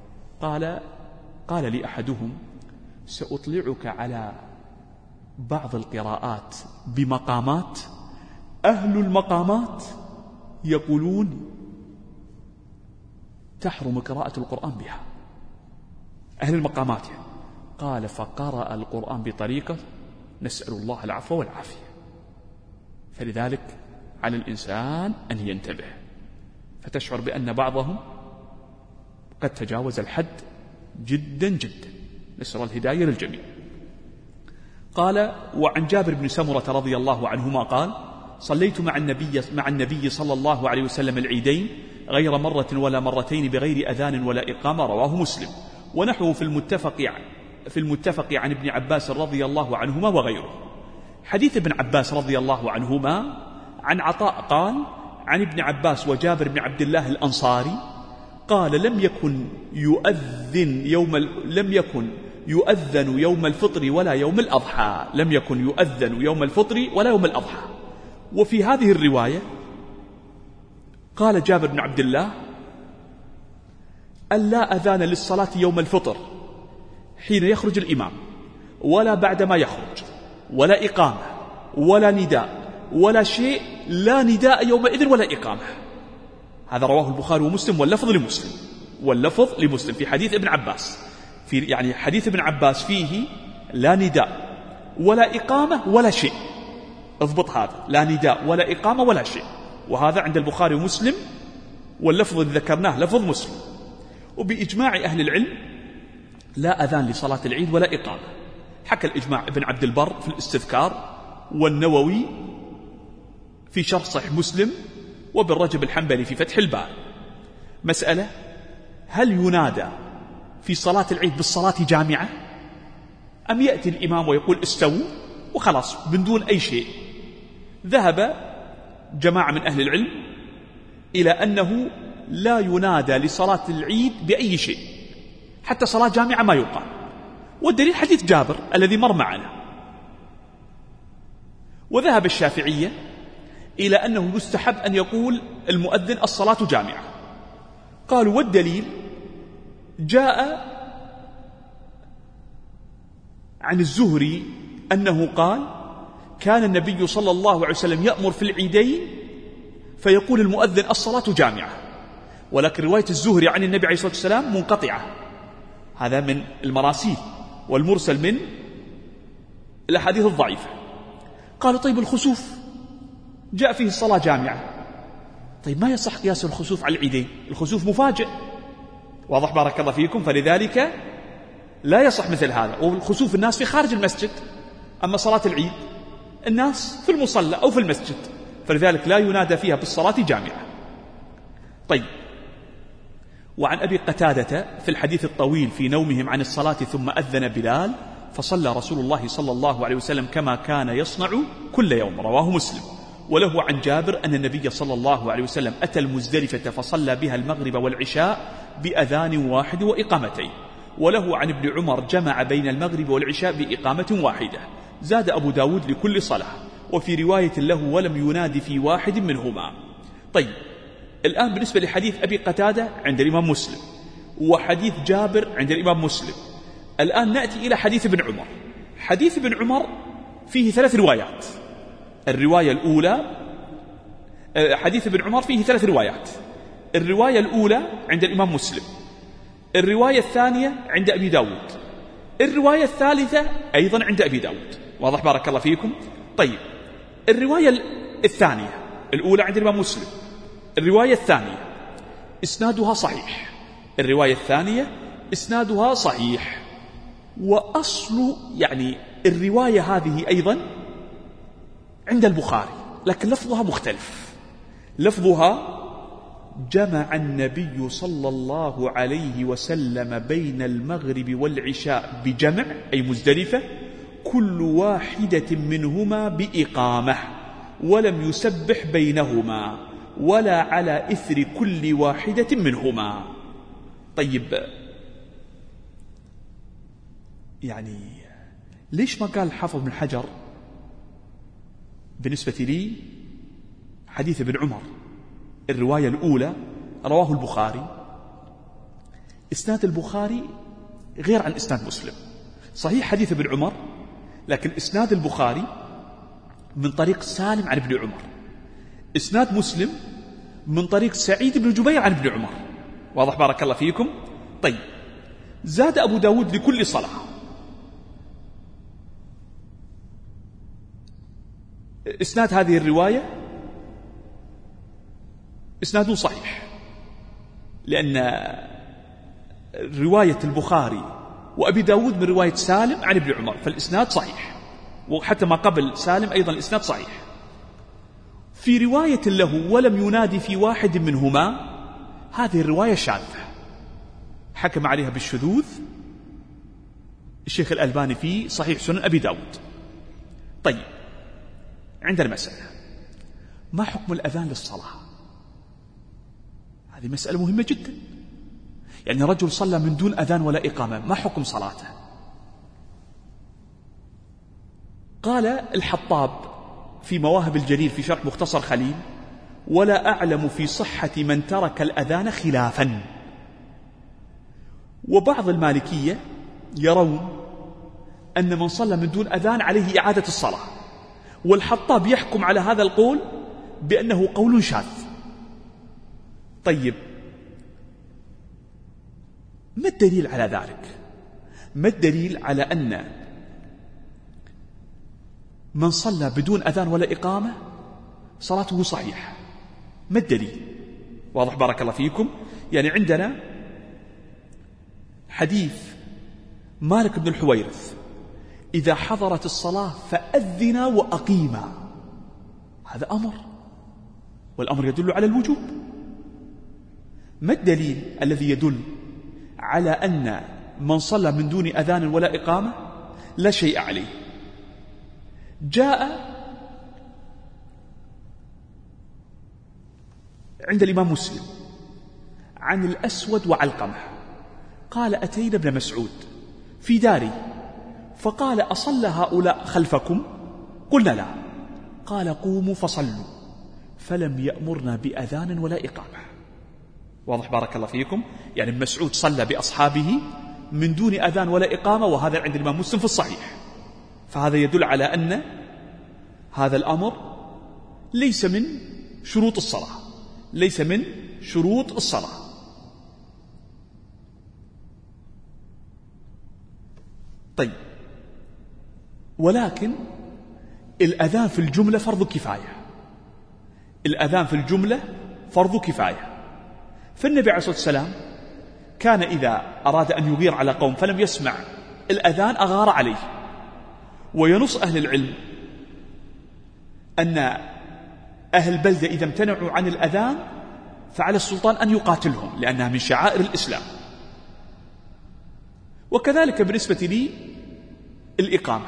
قال لي أحدهم: سأطلعك على بعض القراءات بمقامات أهل المقامات يقولون تحرم قراءة القرآن بها، أهل المقامات يعني. قال: فقرأ القرآن بطريقة نسأل الله العفو والعافية. فلذلك على الإنسان أن ينتبه، فتشعر بأن بعضهم قد تجاوز الحد جدا جدا، نسأل الهداية للجميع. قال: وعن جابر بن سمرة رضي الله عنهما قال: صليت مع النبي صلى الله عليه وسلم العيدين غير مرة ولا مرتين بغير أذان ولا إقامة، رواه مسلم. ونحوه في المتفق عن ابن عباس رضي الله عنهما وغيره. حديث ابن عباس رضي الله عنهما عن عطاء قال: عن ابن عباس وجابر بن عبد الله الأنصاري قال: لم يكن يؤذن يوم الفطر ولا يوم الأضحى، لم يكن يؤذن يوم الفطر ولا يوم الأضحى. وفي هذه الرواية قال جابر بن عبد الله: ألا أذان للصلاة يوم الفطر حين يخرج الإمام، ولا بعدما يخرج، ولا إقامة ولا نداء ولا شيء، لا نداء يومئذ ولا إقامة. هذا رواه البخاري ومسلم واللفظ لمسلم في حديث ابن عباس، يعني حديث ابن عباس فيه لا نداء ولا إقامة ولا شيء. اضبط هذا، لا نداء ولا إقامة ولا شيء، وهذا عند البخاري ومسلم، واللفظ الذي ذكرناه لفظ مسلم. وبإجماع أهل العلم لا أذان لصلاة العيد ولا إقامة. حكى الإجماع ابن عبد البر في الاستذكار، والنووي في شرح صحيح مسلم، وابن رجب الحنبلي في فتح الباري. مسألة: هل ينادى في صلاة العيد بالصلاة جامعة، أم يأتي الإمام ويقول استووا وخلاص من دون أي شيء؟ ذهب جماعة من أهل العلم إلى أنه لا ينادى لصلاة العيد بأي شيء، حتى صلاة جامعة ما يقام، والدليل حديث جابر الذي مر معنا. وذهب الشافعية إلى أنه يستحب أن يقول المؤذن الصلاة جامعة. قالوا: والدليل جاء عن الزهري أنه قال: كان النبي صلى الله عليه وسلم يأمر في العيدين فيقول المؤذن الصلاة جامعة. ولكن رواية الزهري عن النبي عليه الصلاة والسلام منقطعة، هذا من المراسيل، والمرسل من الأحاديث الضعيفة. قالوا: طيب الخسوف جاء فيه الصلاة جامعة، طيب ما يصح قياس الخسوف على العيدين، الخسوف مفاجئ. واضح بارك الله فيكم؟ فلذلك لا يصح مثل هذا. والخسوف الناس في خارج المسجد، أما صلاة العيد الناس في المصلى أو في المسجد، فلذلك لا ينادى فيها بالصلاة جامعة. طيب، وعن أبي قتادة في الحديث الطويل في نومهم عن الصلاة ثم أذن بلال فصلى رسول الله صلى الله عليه وسلم كما كان يصنع كل يوم، رواه مسلم. وله عن جابر أن النبي صلى الله عليه وسلم أتى المزدلفة فصلى بها المغرب والعشاء بأذان واحد وإقامتين. وله عن ابن عمر جمع بين المغرب والعشاء بإقامة واحدة. زاد أبو داود لكل صلاة، وفي رواية له: ولم ينادي في واحد منهما. طيب، الآن بالنسبة لحديث أبي قتادة عند الإمام مسلم، وحديث جابر عند الإمام مسلم. الآن نأتي إلى حديث ابن عمر. حديث ابن عمر فيه 3 روايات. الرواية الأولى، حديث ابن عمر فيه 3 روايات. الرواية الأولى عند الإمام مسلم، الرواية الثانية عند أبي داود، الرواية الثالثة أيضا عند أبي داود. واضح بارك الله فيكم؟ طيب، الرواية الثانية، الأولى عند الإمام مسلم، الرواية الثانية إسنادها صحيح، الرواية الثانية إسنادها صحيح. وأصل يعني الرواية هذه أيضا عند البخاري، لكن لفظها مختلف. لفظها: جمع النبي صلى الله عليه وسلم بين المغرب والعشاء بجمع، أي مزدلفة، كل واحدة منهما بإقامة، ولم يسبح بينهما ولا على إثر كل واحدة منهما. طيب، يعني ليش ما قال الحافظ بن حجر بالنسبة لي حديث ابن عمر الرواية الأولى رواه البخاري، إسناد البخاري غير عن إسناد مسلم. صحيح حديث ابن عمر، لكن إسناد البخاري من طريق سالم عن ابن عمر، إسناد مسلم من طريق سعيد بن جبير عن ابن عمر. واضح بارك الله فيكم؟ طيب، زاد أبو داود لكل صلاة. إسناد هذه الرواية إسناده صحيح، لأن رواية البخاري وأبي داود من رواية سالم عن ابن عمر، فالإسناد صحيح، وحتى ما قبل سالم أيضا الإسناد صحيح. في رواية له ولم ينادي في واحد منهما، هذه الرواية شاذة، حكم عليها بالشذوذ الشيخ الألباني في صحيح سنن أبي داود. طيب، عندنا مسألة: ما حكم الأذان للصلاة؟ هذه مسألة مهمة جدا. يعني رجل صلى من دون أذان ولا إقامة، ما حكم صلاته؟ قال الحطاب في مواهب الجليل في شرح مختصر خليل: ولا أعلم في صحة من ترك الأذان خلافا. وبعض المالكية يرون أن من صلى من دون أذان عليه إعادة الصلاة، والحطاب يحكم على هذا القول بأنه قول شاذ. طيب، ما الدليل على ذلك؟ ما الدليل على أن من صلى بدون أذان ولا إقامة صلاته صحيحة؟ ما الدليل؟ واضح بارك الله فيكم؟ يعني عندنا حديث مالك بن الحويرث: إذا حضرت الصلاة فأذنا وأقيما. هذا أمر، والأمر يدل على الوجوب. ما الدليل الذي يدل على أن من صلى من دون أذان ولا إقامة لا شيء عليه؟ جاء عند الإمام مسلم عن الأسود وعلقمة قال: أتينا ابن مسعود في داري فقال: أصلى هؤلاء خلفكم؟ قلنا لا. قال: قوموا فصلوا، فلم يأمرنا بأذان ولا إقامة. واضح بارك الله فيكم؟ يعني ابن مسعود صلى بأصحابه من دون أذان ولا إقامة، وهذا عند الإمام مسلم في الصحيح. فهذا يدل على أن هذا الأمر ليس من شروط الصلاة، ليس من شروط الصلاة. طيب، ولكن الأذان في الجملة فرض كفاية، الأذان في الجملة فرض كفاية. فالنبي عليه الصلاة والسلام كان إذا أراد أن يغير على قوم فلم يسمع الأذان أغار عليه. وينص أهل العلم أن أهل البلدة إذا امتنعوا عن الأذان فعلى السلطان أن يقاتلهم، لأنها من شعائر الإسلام. وكذلك بالنسبة لي الإقامة،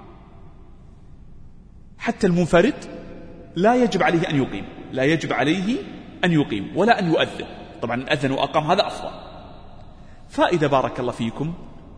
حتى المنفرد لا يجب عليه أن يقيم، لا يجب عليه أن يقيم ولا أن يؤذن. طبعا الأذن وأقام هذا أفضل. فإذا بارك الله فيكم،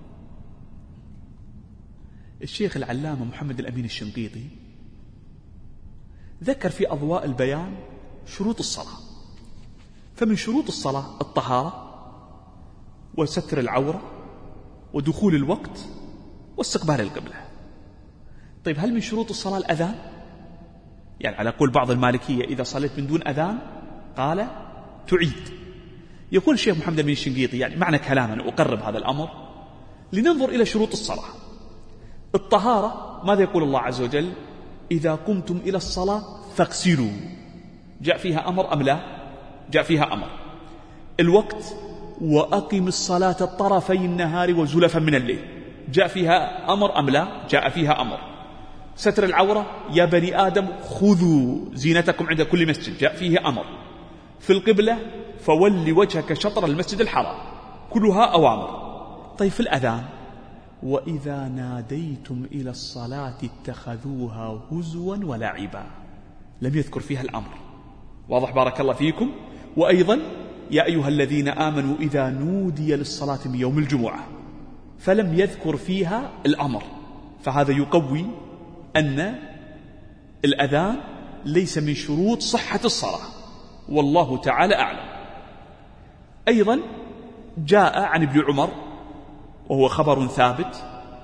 الشيخ العلامة محمد الأمين الشنقيطي ذكر في أضواء البيان شروط الصلاة، فمن شروط الصلاة الطهارة وستر العورة ودخول الوقت واستقبال القبلة. طيب هل من شروط الصلاة الأذان؟ يعني على قول بعض المالكية إذا صليت من دون أذان قال تعيد. يقول الشيخ محمد بن الشنقيطي يعني معنى كلامنا أقرب هذا الأمر لننظر إلى شروط الصلاة. الطهارة ماذا يقول الله عز وجل؟ إذا قمتم إلى الصلاة فاغسلوا، جاء فيها أمر أم لا؟ جاء فيها أمر. الوقت وأقم الصلاة طرفي النهار وزلفا من الليل، جاء فيها أمر أم لا؟ جاء فيها أمر. ستر العورة يا بني آدم خذوا زينتكم عند كل مسجد، جاء فيه أمر. في القبلة فول وجهك شطر المسجد الحرام، كلها أوامر. طيب في الأذان وإذا ناديتم إلى الصلاة اتخذوها هزوا ولعبا، لم يذكر فيها الأمر. واضح بارك الله فيكم؟ وأيضا يا أيها الذين آمنوا إذا نودي للصلاة من يوم الجمعة، فلم يذكر فيها الأمر. فهذا يقوي أن الأذان ليس من شروط صحة الصلاة، والله تعالى أعلم. أيضا جاء عن ابن عمر وهو خبر ثابت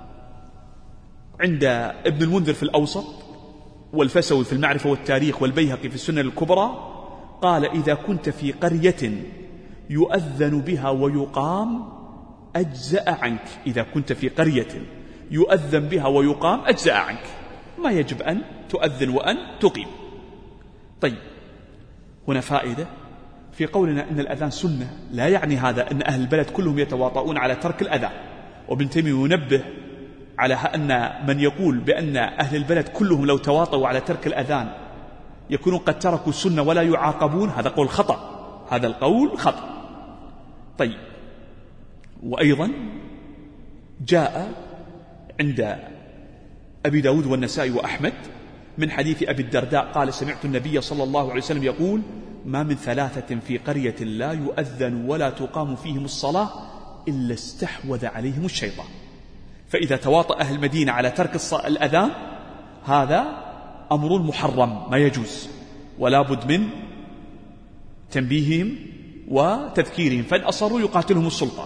عند ابن المنذر في الأوسط والفسوي في المعرفة والتاريخ والبيهقي في السنن الكبرى، قال إذا كنت في قرية يؤذن بها ويقام أجزأ عنك. إذا كنت في قرية يؤذن بها ويقام أجزأ عنك، ما يجب أن تؤذن وأن تقيم. طيب هنا فائدة في قولنا إن الأذان سنة، لا يعني هذا أن أهل البلد كلهم يتواطؤون على ترك الأذان. وابن تيمية ينبه على أن من يقول بأن أهل البلد كلهم لو تواطؤوا على ترك الأذان يكونوا قد تركوا السنة ولا يعاقبون، هذا قول خطأ، هذا القول خطأ. طيب وأيضا جاء عند أبي داود والنسائي وأحمد من حديث أبي الدرداء قال سمعت النبي صلى الله عليه وسلم يقول ما من ثلاثة في قرية لا يؤذن ولا تقام فيهم الصلاة إلا استحوذ عليهم الشيطان. فإذا تواطأ أهل المدينة على ترك الأذان هذا أمر محرم ما يجوز، ولا بد من تنبيههم وتذكيرهم، فإن أصروا يقاتلهم السلطان.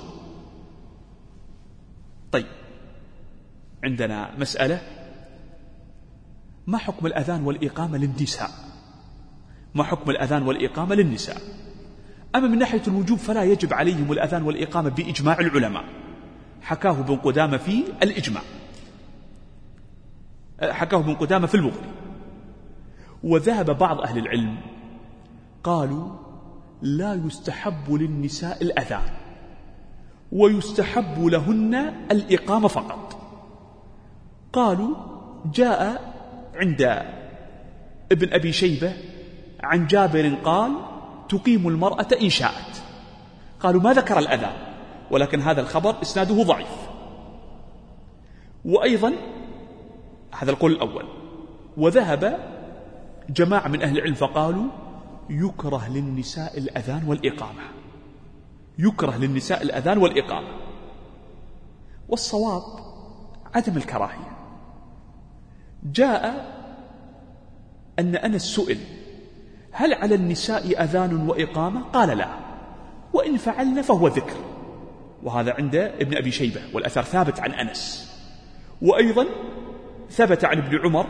طيب عندنا مسألة، ما حكم الأذان والإقامة للنساء؟ ما حكم الأذان والإقامة للنساء؟ أما من ناحية الوجوب فلا يجب عليهم الأذان والإقامة بإجماع العلماء، حكاه ابن قدامة في الإجماع، حكاه ابن قدامة في المغني. وذهب بعض أهل العلم قالوا لا يستحب للنساء الأذان ويستحب لهن الإقامة فقط. قالوا جاء عند ابن أبي شيبة عن جابر قال تقيم المرأة إن شاءت. قالوا ما ذكر الأذان، ولكن هذا الخبر إسناده ضعيف. وأيضا هذا القول الأول. وذهب جماعة من أهل العلم فقالوا يكره للنساء الأذان والإقامة، يكره للنساء الأذان والإقامة. والصواب عدم الكراهية. جاء أن أنس سئل هل على النساء أذان وإقامة؟ قال لا، وإن فعلن فهو ذكر. وهذا عند ابن أبي شيبة، والأثر ثابت عن أنس. وأيضا ثبت عن ابن عمر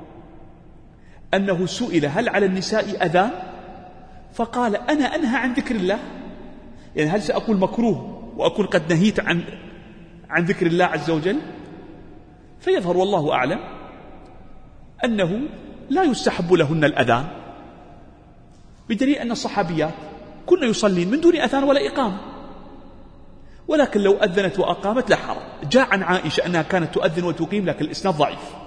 أنه سئل هل على النساء أذان؟ فقال أنا أنهى عن ذكر الله، يعني هل سأقول مكروه وأكون قد نهيت عن ذكر الله عز وجل؟ فيظهر والله أعلم أنه لا يستحب لهن الأذان، بدليل أن الصحابيات كنا يصلين من دون أذان ولا إقامة، ولكن لو أذنت وأقامت لا حرج. جاء عن عائشة أنها كانت تؤذن وتقيم، لكن الإسناد ضعيف،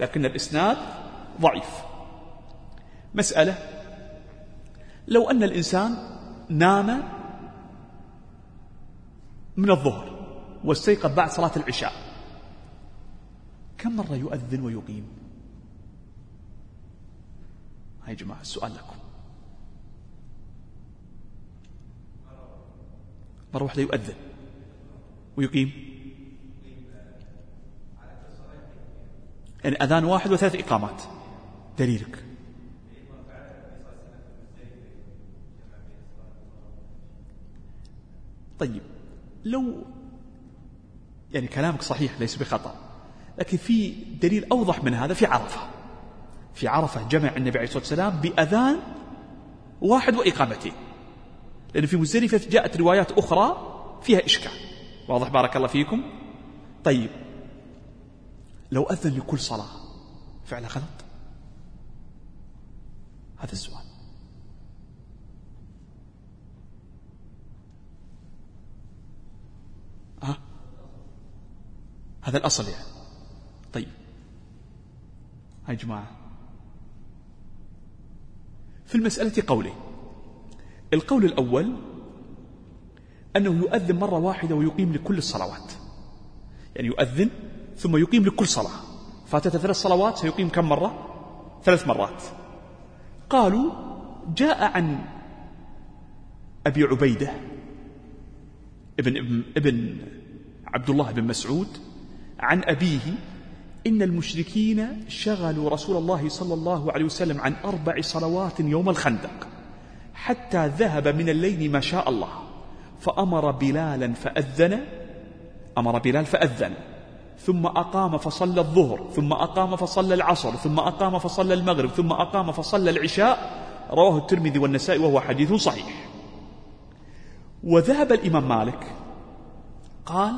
ضعيف. مسألة، لو أن الإنسان نام من الظهر واستيقظ بعد صلاة العشاء، كم مرة يؤذن ويقيم؟ هاي جماعة السؤال لكم. مرة واحدة يؤذن ويقيم، يعني أذان واحد وثلاث إقامات. دليلك؟ طيب لو يعني كلامك صحيح ليس بخطأ، لكن في دليل أوضح من هذا في عرفة. في عرفة جمع النبي عليه الصلاة والسلام بأذان واحد وإقامتين، لأن في مزدلفة جاءت روايات أخرى فيها إشكال. واضح بارك الله فيكم. طيب لو أذن لكل صلاة فعلا غلط؟ هذا السؤال. هذا الأصل يعني. طيب يا جماعة في المسألة قولين. القول الأول أنه يؤذن مرة واحدة ويقيم لكل الصلوات، يعني يؤذن ثم يقيم لكل صلاة. فاتت 3 صلوات سيقيم كم مرة؟ 3 مرات. قالوا جاء عن أبي عبيدة ابن عبد الله بن مسعود عن أبيه إن المشركين شغلوا رسول الله صلى الله عليه وسلم عن 4 صلوات يوم الخندق حتى ذهب من الليل ما شاء الله، فأمر بلالا فأذن، أمر بلال فأذن، ثم أقام فصلى الظهر، ثم أقام فصلى العصر، ثم أقام فصلى المغرب، ثم أقام فصلى العشاء. رواه الترمذي والنسائي وهو حديث صحيح. وذهب الإمام مالك قال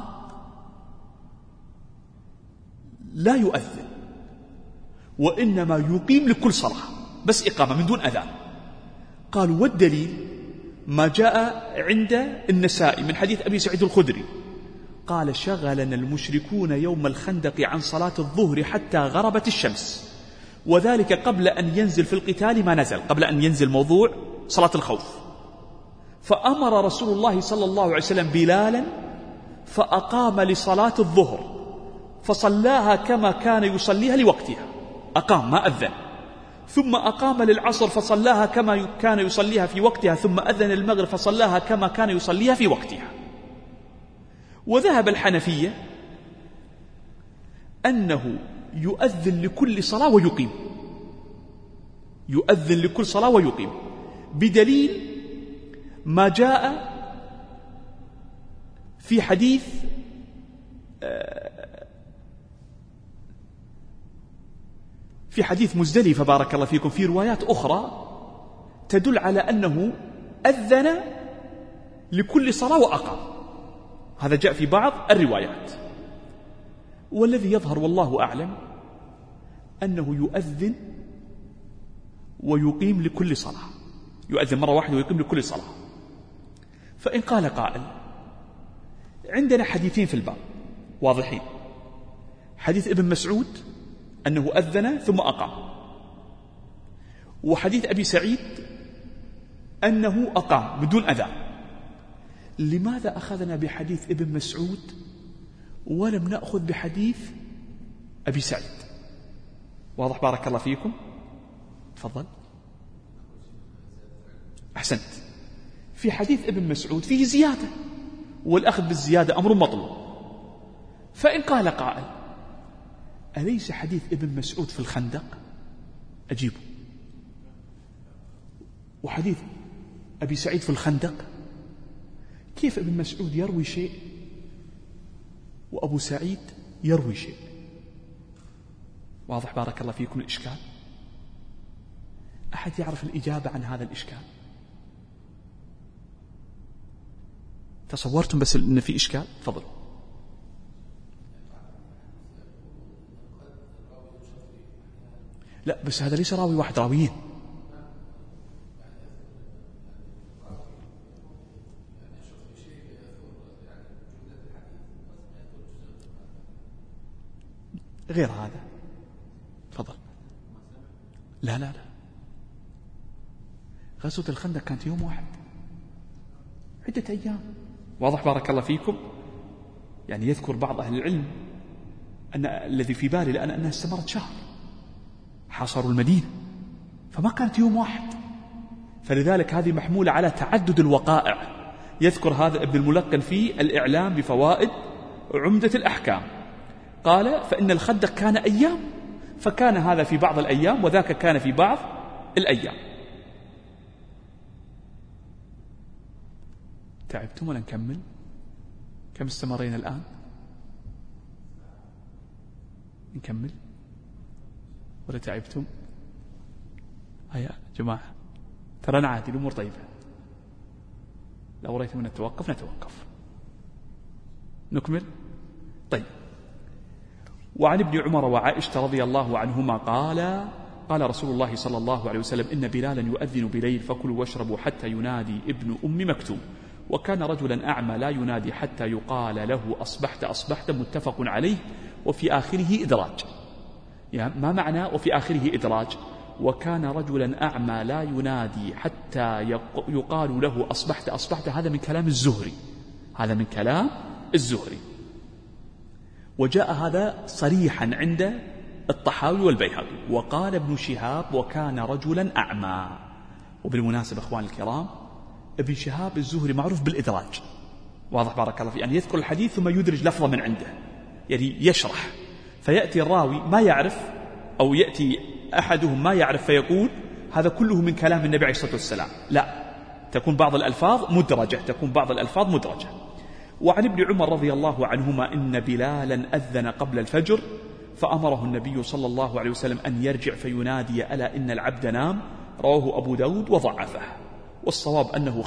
لا يؤذن، وإنما يقيم لكل صلاة بس إقامة من دون أذان. قالوا والدليل ما جاء عند النسائي من حديث أبي سعيد الخدري قال شغلنا المشركون يوم الخندق عن صلاة الظهر حتى غربت الشمس، وذلك قبل أن ينزل في القتال ما نزل، قبل أن ينزل موضوع صلاة الخوف. فأمر رسول الله صلى الله عليه وسلم بلالا فأقام لصلاة الظهر فصلاها كما كان يصليها لوقتها، أقام ما أذن، ثم أقام للعصر فصلاها كما كان يصليها في وقتها، ثم أذن المغرب فصلاها كما كان يصليها في وقتها. وذهب الحنفية أنه يؤذن لكل صلاة ويقيم، يؤذن لكل صلاة ويقيم، بدليل ما جاء في حديث مزدلفة بارك الله فيكم، في روايات أخرى تدل على أنه أذن لكل صلاة وأقام. هذا جاء في بعض الروايات، والذي يظهر والله أعلم أنه يؤذن ويقيم لكل صلاة، يؤذن مرة واحدة ويقيم لكل صلاة. فإن قال قائل عندنا حديثين في الباب واضحين، حديث ابن مسعود أنه أذن ثم أقام، وحديث أبي سعيد أنه أقام بدون أذان. لماذا أخذنا بحديث ابن مسعود ولم نأخذ بحديث أبي سعيد؟ واضح بارك الله فيكم. تفضل. أحسنت. في حديث ابن مسعود فيه زيادة، والأخذ بالزيادة أمر مطلوب. فإن قال قائل أليس حديث ابن مسعود في الخندق؟ أجيبه. وحديث أبي سعيد في الخندق، كيف ابن مسعود يروي شيء وأبو سعيد يروي شيء؟ واضح بارك الله فيكم الإشكال؟ أحد يعرف الإجابة عن هذا الإشكال؟ تصورتم بس أن في إشكال؟ تفضل. لا بس هذا ليس راوي واحد، راويين. غير هذا. تفضل. لا لا لا، غزوة الخندق كانت يوم واحد، عدة أيام. واضح بارك الله فيكم. يعني يذكر بعض أهل العلم أن الذي في بالي الآن أنها استمرت شهر، حاصروا المدينة، فما كانت يوم واحد. فلذلك هذه محمولة على تعدد الوقائع. يذكر هذا ابن الملقن في الإعلام بفوائد عمدة الأحكام، قال فإن الخندق كان أيام، فكان هذا في بعض الأيام وذاك كان في بعض الأيام. تعبتم ولا نكمل؟ كم استمرينا الآن؟ نكمل ولا تعبتم؟ هيا جماعة، ترى أنا عادي، الأمور طيبة. لو رأيتم أن نتوقف نتوقف. نكمل؟ طيب. وعن ابن عمر وعائشة رضي الله عنهما قال رسول الله صلى الله عليه وسلم: إن بلالا يؤذن بليل فكلوا واشربوا حتى ينادي ابن أم مكتوم، وكان رجلا أعمى لا ينادي حتى يقال له أصبحت أصبحت، متفق عليه. وفي آخره إدراج. يعني ما معنى وفي آخره إدراج؟ وكان رجلا أعمى لا ينادي حتى يقال له أصبحت أصبحت. هذا من كلام الزهري، هذا من كلام الزهري. وجاء هذا صريحا عند الطحاوي والبيهقي. وقال ابن شهاب: وكان رجلا أعمى. وبالمناسبة أخوان الكرام، ابن شهاب الزهري معروف بالإدراج، واضح بارك الله فيه، يعني يذكر الحديث ثم يدرج لفظة من عنده، يعني يشرح، فيأتي الراوي ما يعرف، أو يأتي أحدهم ما يعرف فيقول هذا كله من كلام النبي عليه الصلاة والسلام. لا، تكون بعض الألفاظ مدرجة. وعن ابن عمر رضي الله عنهما: إن بلالا أذن قبل الفجر فأمره النبي صلى الله عليه وسلم أن يرجع فينادي: ألا إن العبد نام. رواه أبو داود وضعفه. والصواب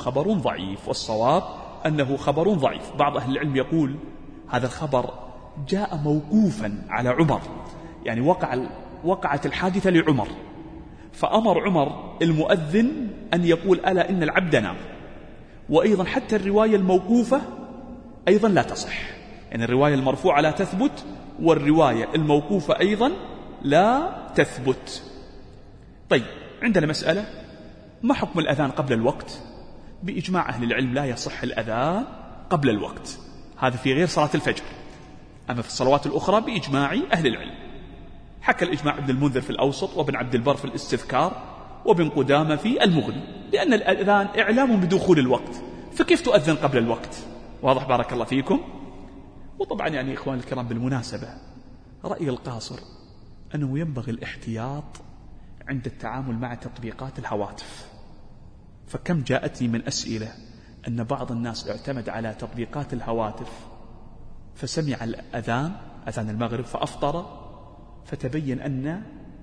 أنه خبر ضعيف. بعض أهل العلم يقول هذا الخبر جاء موقوفا على عمر، يعني وقعت الحادثة لعمر، فأمر عمر المؤذن أن يقول: ألا إن العبد نام. وأيضا حتى الرواية الموقوفة أيضا لا تصح، يعني الرواية المرفوعة لا تثبت، والرواية الموقوفة أيضا لا تثبت. طيب، عندنا مسألة: ما حكم الأذان قبل الوقت؟ بإجماع أهل العلم لا يصح الأذان قبل الوقت، هذا في غير صلاة الفجر. أما في الصلوات الأخرى بإجماع أهل العلم. حكى الإجماع ابن المنذر في الأوسط، وابن عبد البر في الاستذكار، وابن قدامة في المغني، لأن الأذان إعلام بدخول الوقت، فكيف تؤذن قبل الوقت؟ واضح بارك الله فيكم. وطبعا يعني إخوان الكرام، بالمناسبة رأي القاصر أنه ينبغي الاحتياط عند التعامل مع تطبيقات الهواتف. فكم جاءتني من أسئلة أن بعض الناس اعتمد على تطبيقات الهواتف فسمع الأذان، أذان المغرب، فأفطر، فتبين أن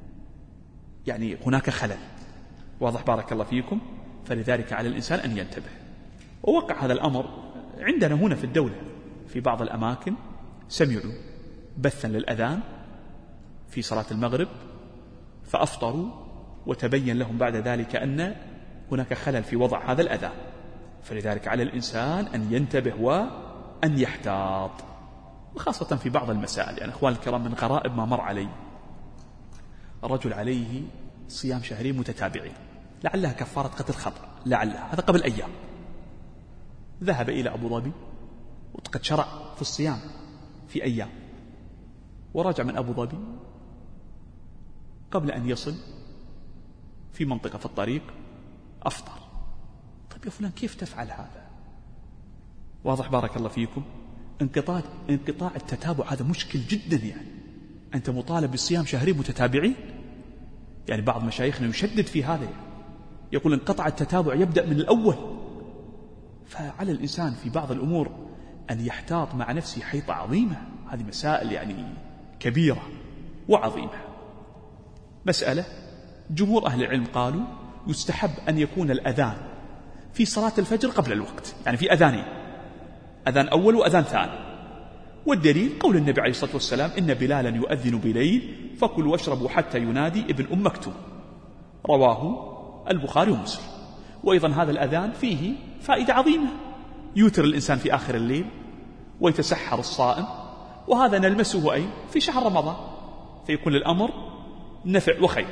يعني هناك خلل. واضح بارك الله فيكم. فلذلك على الإنسان أن ينتبه. ووقع هذا الأمر عندنا هنا في الدولة، في بعض الأماكن سمعوا بثا للأذان في صلاة المغرب فأفطروا، وتبين لهم بعد ذلك أن هناك خلل في وضع هذا الأذان. فلذلك على الإنسان أن ينتبه وأن يحتاط، وخاصة في بعض المسائل. يعني أخوان الكرام، من غرائب ما مر علي، الرجل عليه صيام شهرين متتابعين، لعلها كفارة قتل خطأ، لعلها، هذا قبل أيام. ذهب إلى أبو ظبي وقد شرع في الصيام في أيام، ورجع من أبو ظبي قبل أن يصل في منطقة في الطريق أفطر. طيب يا فلان، كيف تفعل هذا؟ واضح بارك الله فيكم. انقطاع التتابع هذا مشكل جدا. يعني أنت مطالب بالصيام شهرين متتابعين. يعني بعض مشايخنا يشدد في هذا، يقول انقطع التتابع يبدأ من الأول. فعلى الإنسان في بعض الأمور أن يحتاط مع نفسه حيطة عظيمة. هذه مسائل يعني كبيرة وعظيمة. مسألة جمهور أهل العلم قالوا يستحب أن يكون الأذان في صلاة الفجر قبل الوقت، يعني في أذانين، أذان أول وأذان ثاني. والدليل قول النبي عليه الصلاة والسلام: إن بلالا يؤذن بليل فكلوا واشربوا حتى ينادي ابن أم مكتوم. رواه البخاري ومسلم. وأيضا هذا الأذان فيه فائدة عظيمة، يوتر الإنسان في آخر الليل ويتسحر الصائم، وهذا نلمسه أي في شهر رمضان، فيكون الأمر نفع وخير.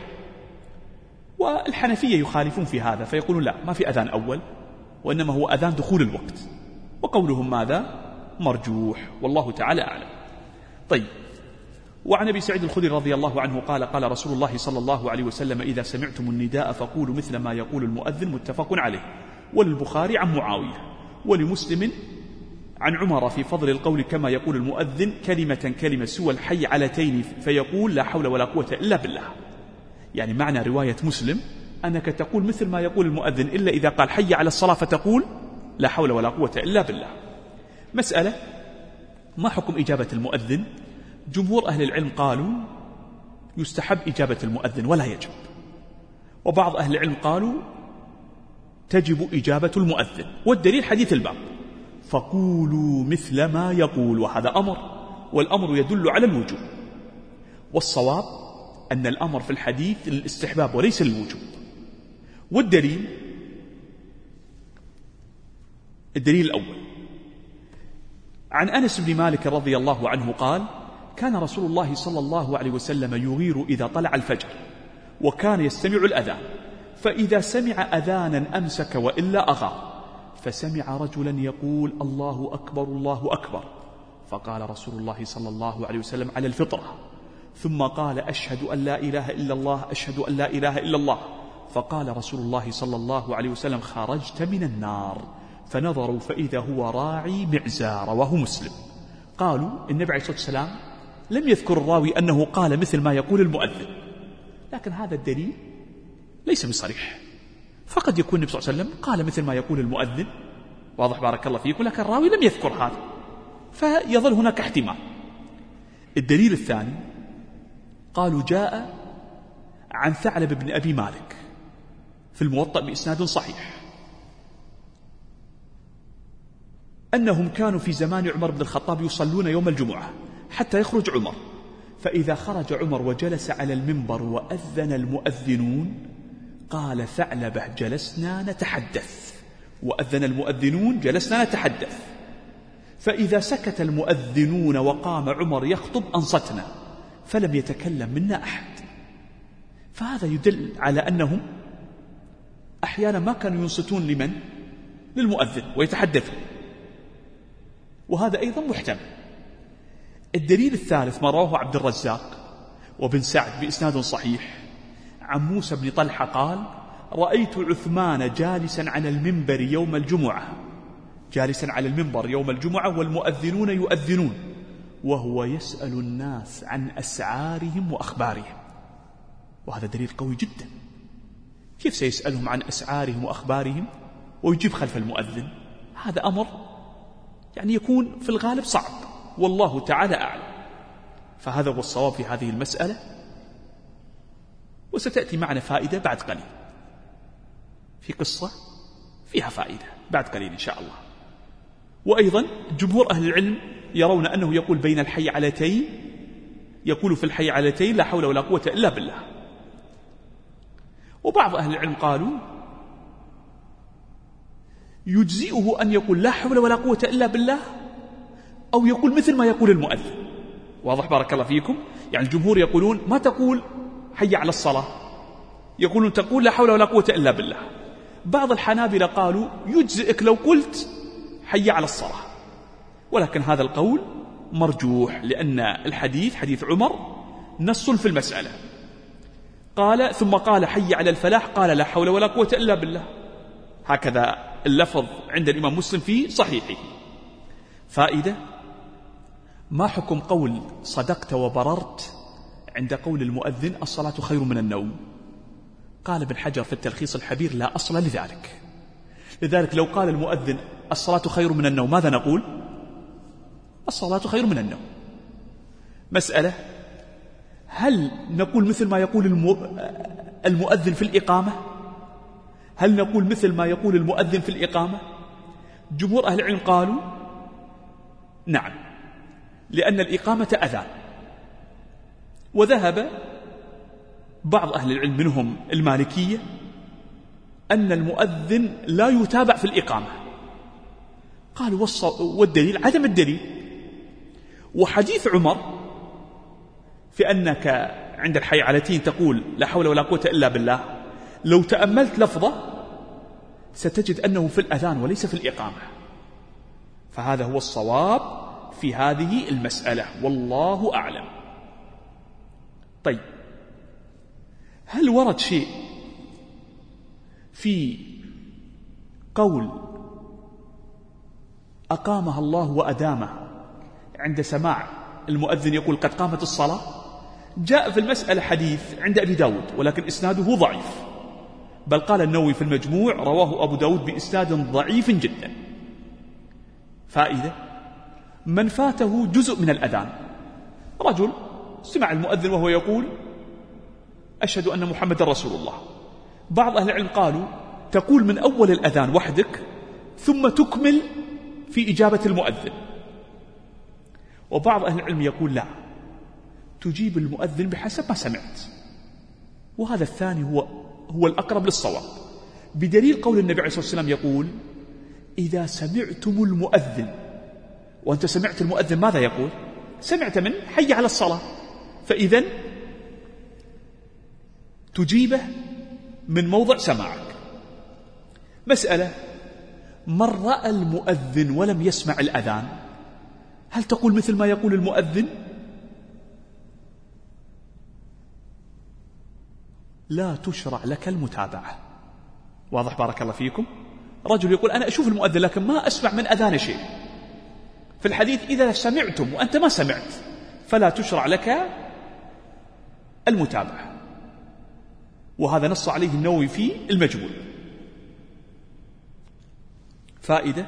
والحنفية يخالفون في هذا، فيقولون لا، ما في أذان أول، وإنما هو أذان دخول الوقت، وقولهم ماذا؟ مرجوح، والله تعالى أعلم. طيب. وعن أبي سعيد الخدري رضي الله عنه قال: قال رسول الله صلى الله عليه وسلم: إذا سمعتم النداء فقولوا مثل ما يقول المؤذن، متفق عليه. وللبخاري عن معاوية، ولمسلم عن عمر في فضل القول كما يقول المؤذن، كلمة سوى الحي علتين، فيقول: لا حول ولا قوة إلا بالله. يعني معنى رواية مسلم أنك تقول مثل ما يقول المؤذن، إلا إذا قال حي على الصلاة فتقول لا حول ولا قوة إلا بالله. مسألة: ما حكم إجابة المؤذن؟ جمهور أهل العلم قالوا يستحب إجابة المؤذن ولا يجب، وبعض أهل العلم قالوا تجب إجابة المؤذن، والدليل حديث الباب: فقولوا مثل ما يقول، وهذا أمر، والأمر يدل على الوجوب. والصواب أن الأمر في الحديث للاستحباب وليس للوجوب. والدليل الأول عن أنس بن مالك رضي الله عنه قال: كان رسول الله صلى الله عليه وسلم يغير إذا طلع الفجر، وكان يستمع الأذان، فإذا سمع أذانا أمسك وإلا أغار، فسمع رجلا يقول: الله أكبر الله أكبر، فقال رسول الله صلى الله عليه وسلم: على الفطرة، ثم قال: أشهد أن لا إله إلا الله، أشهد أن لا إله إلا الله، فقال رسول الله صلى الله عليه وسلم: خرجت من النار، فنظروا فإذا هو راعي معزار، رواه مسلم. قالوا النبي عليه الصلاة والسلام لم يذكر الراوي أنه قال مثل ما يقول المؤذن، لكن هذا الدليل ليس بصريح، فقد يكون النبي صلى الله عليه وسلم قال مثل ما يقول المؤذن، واضح بارك الله فيكم، لكن الراوي لم يذكر هذا، فيظل هناك احتمال. الدليل الثاني قالوا جاء عن ثعلب بن أبي مالك في الموطأ بإسناد صحيح أنهم كانوا في زمان عمر بن الخطاب يصلون يوم الجمعة حتى يخرج عمر، فإذا خرج عمر وجلس على المنبر وأذن المؤذنون قال ثعلبة: جلسنا نتحدث، وأذن المؤذنون جلسنا نتحدث، فإذا سكت المؤذنون وقام عمر يخطب أنصتنا، فلم يتكلم منا أحد. فهذا يدل على أنهم أحيانا ما كانوا ينصتون لمن؟ للمؤذن ويتحدثون، وهذا أيضا محتمل. الدليل الثالث ما رواه عبد الرزاق وابن سعد بإسناد صحيح عن موسى بن طلحة قال: رأيت عثمان جالسا على المنبر يوم الجمعة، جالسا على المنبر يوم الجمعة والمؤذنون يؤذنون، وهو يسأل الناس عن أسعارهم وأخبارهم. وهذا دليل قوي جدا. كيف سيسألهم عن أسعارهم وأخبارهم ويجيب خلف المؤذن؟ هذا أمر يعني يكون في الغالب صعب، والله تعالى أعلم. فهذا هو الصواب في هذه المسألة، وستأتي معنا فائدة بعد قليل، في قصة فيها فائدة بعد قليل إن شاء الله. وأيضا جمهور أهل العلم يرون أنه يقول بين الحي علتين، يقول في الحي علتين لا حول ولا قوة إلا بالله. وبعض أهل العلم قالوا يجزئه أن يقول لا حول ولا قوة إلا بالله، أو يقول مثل ما يقول المؤذن. واضح بارك الله فيكم؟ يعني الجمهور يقولون ما تقول حي على الصلاة، يقولون تقول لا حول ولا قوة إلا بالله. بعض الحنابلة قالوا يجزئك لو قلت حي على الصلاة، ولكن هذا القول مرجوح، لأن الحديث حديث عمر نص في المسألة. قال ثم قال حي على الفلاح، قال لا حول ولا قوة إلا بالله، هكذا اللفظ عند الإمام مسلم في صحيحه. فائدة: ما حكم قول صدقت وبررت عند قول المؤذن الصلاة خير من النوم؟ قال ابن حجر في التلخيص الحبير لا أصل لذلك. لذلك لو قال المؤذن الصلاة خير من النوم ماذا نقول؟ الصلاة خير من النوم. مسألة: هل نقول مثل ما يقول المؤذن في الإقامة؟ هل نقول مثل ما يقول المؤذن في الإقامة؟ جمهور أهل العلم قالوا نعم، لأن الإقامة أذان. وذهب بعض أهل العلم منهم المالكية أن المؤذن لا يتابع في الإقامة. قالوا والدليل عدم الدليل، وحديث عمر في أنك عند الحي علتين تقول لا حول ولا قوة إلا بالله، لو تأملت لفظه ستجد أنه في الأذان وليس في الإقامة. فهذا هو الصواب في هذه المسألة، والله أعلم. طيب، هل ورد شيء في قول أقامها الله وأدامها عند سماع المؤذن يقول قد قامت الصلاة؟ جاء في المسألة حديث عند أبي داود ولكن إسناده ضعيف، بل قال النووي في المجموع رواه أبو داود بإسناد ضعيف جدا. فائدة: من فاته جزء من الأذان، رجل سمع المؤذن وهو يقول أشهد أن محمد رسول الله، بعض أهل العلم قالوا تقول من أول الأذان وحدك ثم تكمل في إجابة المؤذن، وبعض أهل العلم يقول لا، تجيب المؤذن بحسب ما سمعت، وهذا الثاني هو الأقرب للصواب، بدليل قول النبي عليه الصلاة والسلام يقول إذا سمعتم المؤذن، وأنت سمعت المؤذن ماذا يقول؟ سمعت من حي على الصلاة، فإذن تجيبه من موضع سماعك. مسألة: من رأى المؤذن ولم يسمع الأذان، هل تقول مثل ما يقول المؤذن؟ لا تشرع لك المتابعة. واضح بارك الله فيكم؟ رجل يقول أنا أشوف المؤذن لكن ما أسمع من أذان شيء. في الحديث إذا سمعتم وأنت ما سمعت فلا تشرع لك المتابعة، وهذا نص عليه النووي في المجموع. فائدة: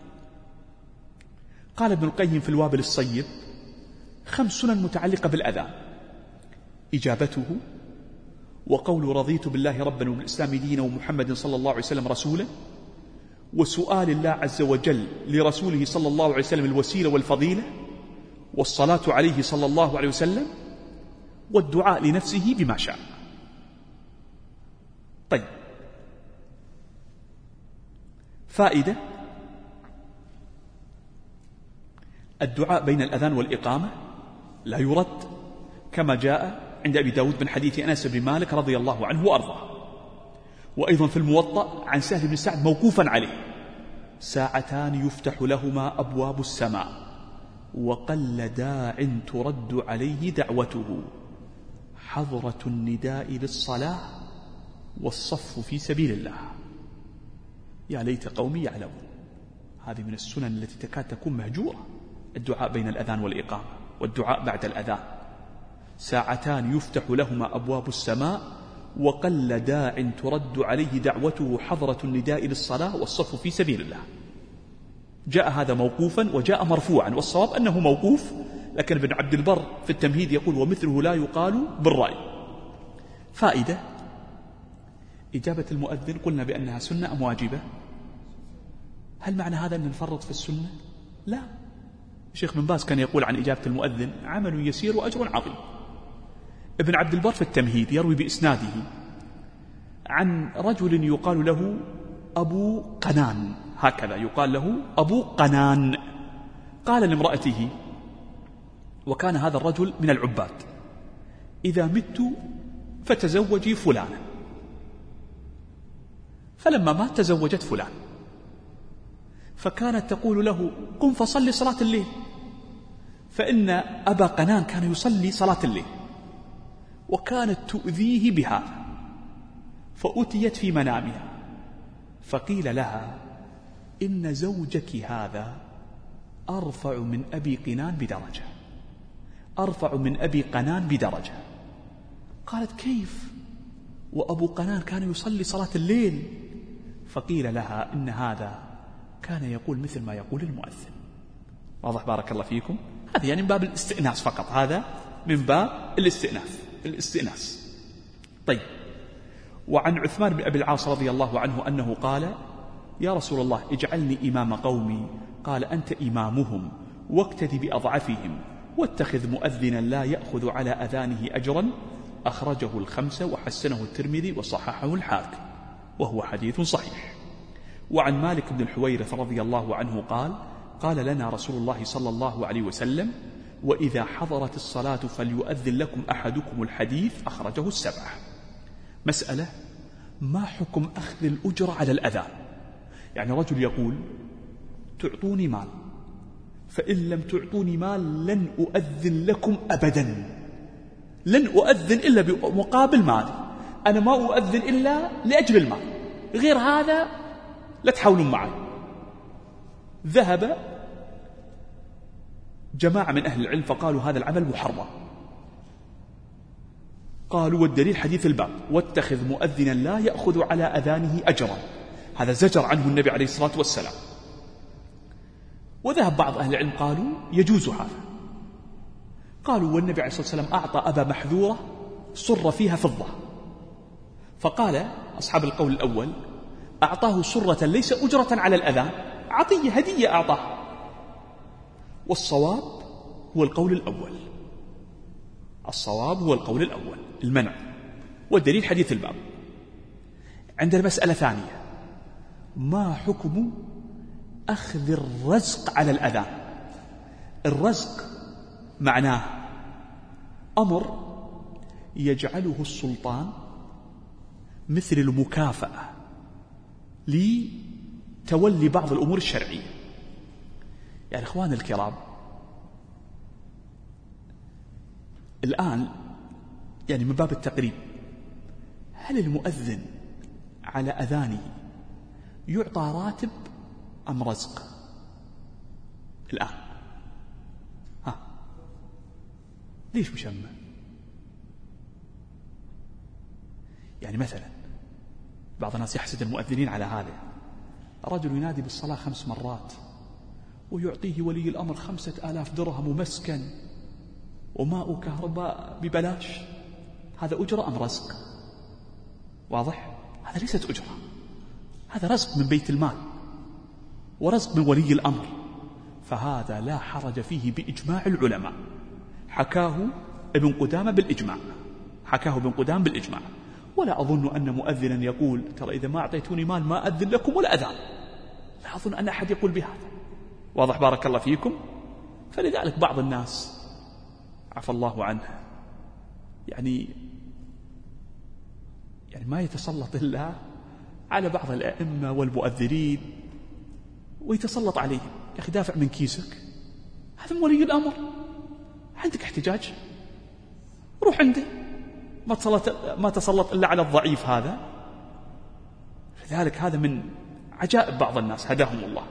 قال ابن القيم في الوابل الصيب 5 سنن متعلقة بالأذان: إجابته، وقول رضيت بالله ربا وبالإسلام دينا ومحمد صلى الله عليه وسلم رسولا، وسؤال الله عز وجل لرسوله صلى الله عليه وسلم الوسيلة والفضيلة، والصلاة عليه صلى الله عليه وسلم، والدعاء لنفسه بما شاء. طيب، فائدة: الدعاء بين الأذان والإقامة لا يرد، كما جاء عند أبي داود من حديث أنس بن مالك رضي الله عنه وأرضاه، وأيضا في الموطأ عن سهل بن سعد موقوفا عليه: 2 ساعتان يفتح لهما أبواب السماء وقل داع ترد عليه دعوته، حضرة النداء للصلاة والصف في سبيل الله. يا ليت قومي يعلمون. هذه من السنن التي تكاد تكون مهجورة، الدعاء بين الأذان والإقامة، والدعاء بعد الأذان. 2 ساعتان يفتح لهما أبواب السماء وقل داع ترد عليه دعوته، حضرة النداء للصلاة والصف في سبيل الله. جاء هذا موقوفا وجاء مرفوعا، والصواب أنه موقوف، لكن ابن عبد البر في التمهيد يقول ومثله لا يقال بالرأي. فائدة: إجابة المؤذن قلنا بأنها سنة أم واجبة؟ هل معنى هذا أن نفرط في السنة؟ لا. الشيخ بن باز كان يقول عن إجابة المؤذن عمل يسير وأجر عظيم. ابن عبد البر في التمهيد يروي بإسناده عن رجل يقال له أبو قنان، هكذا يقال له أبو قنان، قال لامرأته، وكان هذا الرجل من العباد: إذا مت فتزوجي فلانا. فلما مات تزوجت فلان، فكانت تقول له قم فصلي صلاة الليل، فإن أبا قنان كان يصلي صلاة الليل، وكانت تؤذيه بهذا، فأتيت في منامها فقيل لها إن زوجك هذا أرفع من أبي قنان بدرجة، أرفع من أبي قنان بدرجة. قالت كيف وأبو قنان كان يصلي صلاة الليل؟ فقيل لها إن هذا كان يقول مثل ما يقول المؤذن. واضح بارك الله فيكم؟ هذا يعني من باب الاستئناس فقط، هذا من باب الاستئناس. طيب، وعن عثمان بن أبي العاص رضي الله عنه أنه قال يا رسول الله اجعلني إمام قومي، قال أنت إمامهم واقتد بأضعفهم واتخذ مؤذنا لا يأخذ على أذانه أجرا، أخرجه 5 وحسنه الترمذي وصححه الحاكم وهو حديث صحيح. وعن مالك بن الحويرث رضي الله عنه قال لنا رسول الله صلى الله عليه وسلم وإذا حضرت الصلاة فليؤذن لكم أحدكم الحديث، أخرجه 7. مسألة: ما حكم أخذ الأجر على الأذان؟ يعني رجل يقول تعطوني مال، فإن لم تعطوني مال لن أؤذن لكم أبدا، لن أؤذن إلا بمقابل مال، أنا ما أؤذن إلا لأجل المال، غير هذا لا تحاولون معي. ذهب جماعة من أهل العلم فقالوا هذا العمل محرم، قالوا والدليل حديث الباب واتخذ مؤذنا لا يأخذ على أذانه أجرا، هذا زجر عنه النبي عليه الصلاة والسلام. وذهب بعض أهل العلم قالوا يجوز هذا، قالوا والنبي عليه الصلاة والسلام أعطى أبا محذورة صر فيها فضة، فقال أصحاب القول الأول أعطاه صرة ليس أجرة على الأذان، عطية هدية أعطاه، والصواب هو القول الأول، الصواب هو القول الأول المنع، والدليل حديث الباب. عندنا مسألة ثانية، ما حكم أخذ الرزق على الأذان؟ الرزق معناه أمر يجعله السلطان مثل المكافأة لتولي بعض الأمور الشرعية. يعني إخوان الكرام، الآن يعني من باب التقريب، هل المؤذن على أذانه يعطى راتب أم رزق؟ الآن ليش مشمع؟ يعني مثلا بعض الناس يحسد المؤذنين على هذا، رجل ينادي بالصلاة 5 مرات ويعطيه ولي الأمر 5000 درهم ومسكن وماء وكهرباء ببلاش، هذا أجرة أم رزق؟ واضح؟ هذا ليست أجرة، هذا رزق من بيت المال ورزق من ولي الأمر، فهذا لا حرج فيه بإجماع العلماء. حكاه ابن قدامة بالإجماع، حكاه ابن قدامة بالإجماع. ولا أظن أن مؤذنا يقول ترى إذا ما أعطيتوني مال ما أذن لكم ولا أذان، لا أظن أن أحد يقول بهذا. واضح؟ بارك الله فيكم. فلذلك بعض الناس عفى الله عنه يعني ما يتسلط إلا على بعض الأئمة والمؤذرين ويتسلط عليهم. يا أخي دافع من كيسك، هذا ولي الأمر، عندك احتجاج روح عنده، ما تسلط إلا على الضعيف هذا. لذلك هذا من عجائب بعض الناس هداهم الله.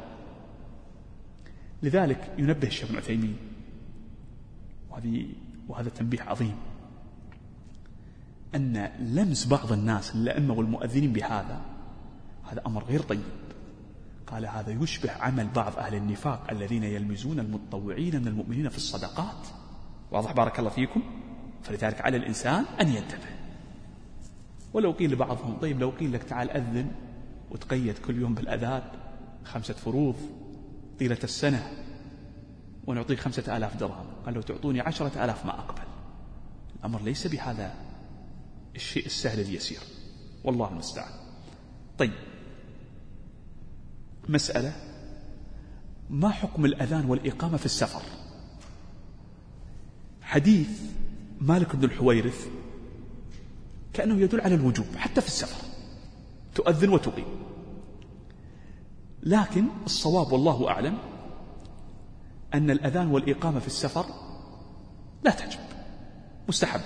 لذلك ينبه الشيخ ابن عثيمين، وهذا تنبيه عظيم، أن لمس بعض الناس الأئمة والمؤذنين بهذا هذا أمر غير طيب. قال هذا يشبه عمل بعض أهل النفاق الذين يلمزون المتطوعين من المؤمنين في الصدقات. واضح؟ بارك الله فيكم. فلذلك على الإنسان أن ينتبه. ولو قيل لبعضهم طيب لو قيل لك تعال أذن وتقيد كل يوم بالأذان 5 فروض طيلة السنة ونعطيك 5000 درهم، قال لو تعطوني 10,000 ما أقبل. الأمر ليس بهذا الشيء السهل اليسير، والله المستعان. طيب، مسألة، ما حكم الأذان والإقامة في السفر؟ حديث مالك بن الحويرث كأنه يدل على الوجوب حتى في السفر، تؤذن وتقيم. لكن الصواب والله أعلم أن الأذان والإقامة في السفر لا تجب، مستحبة.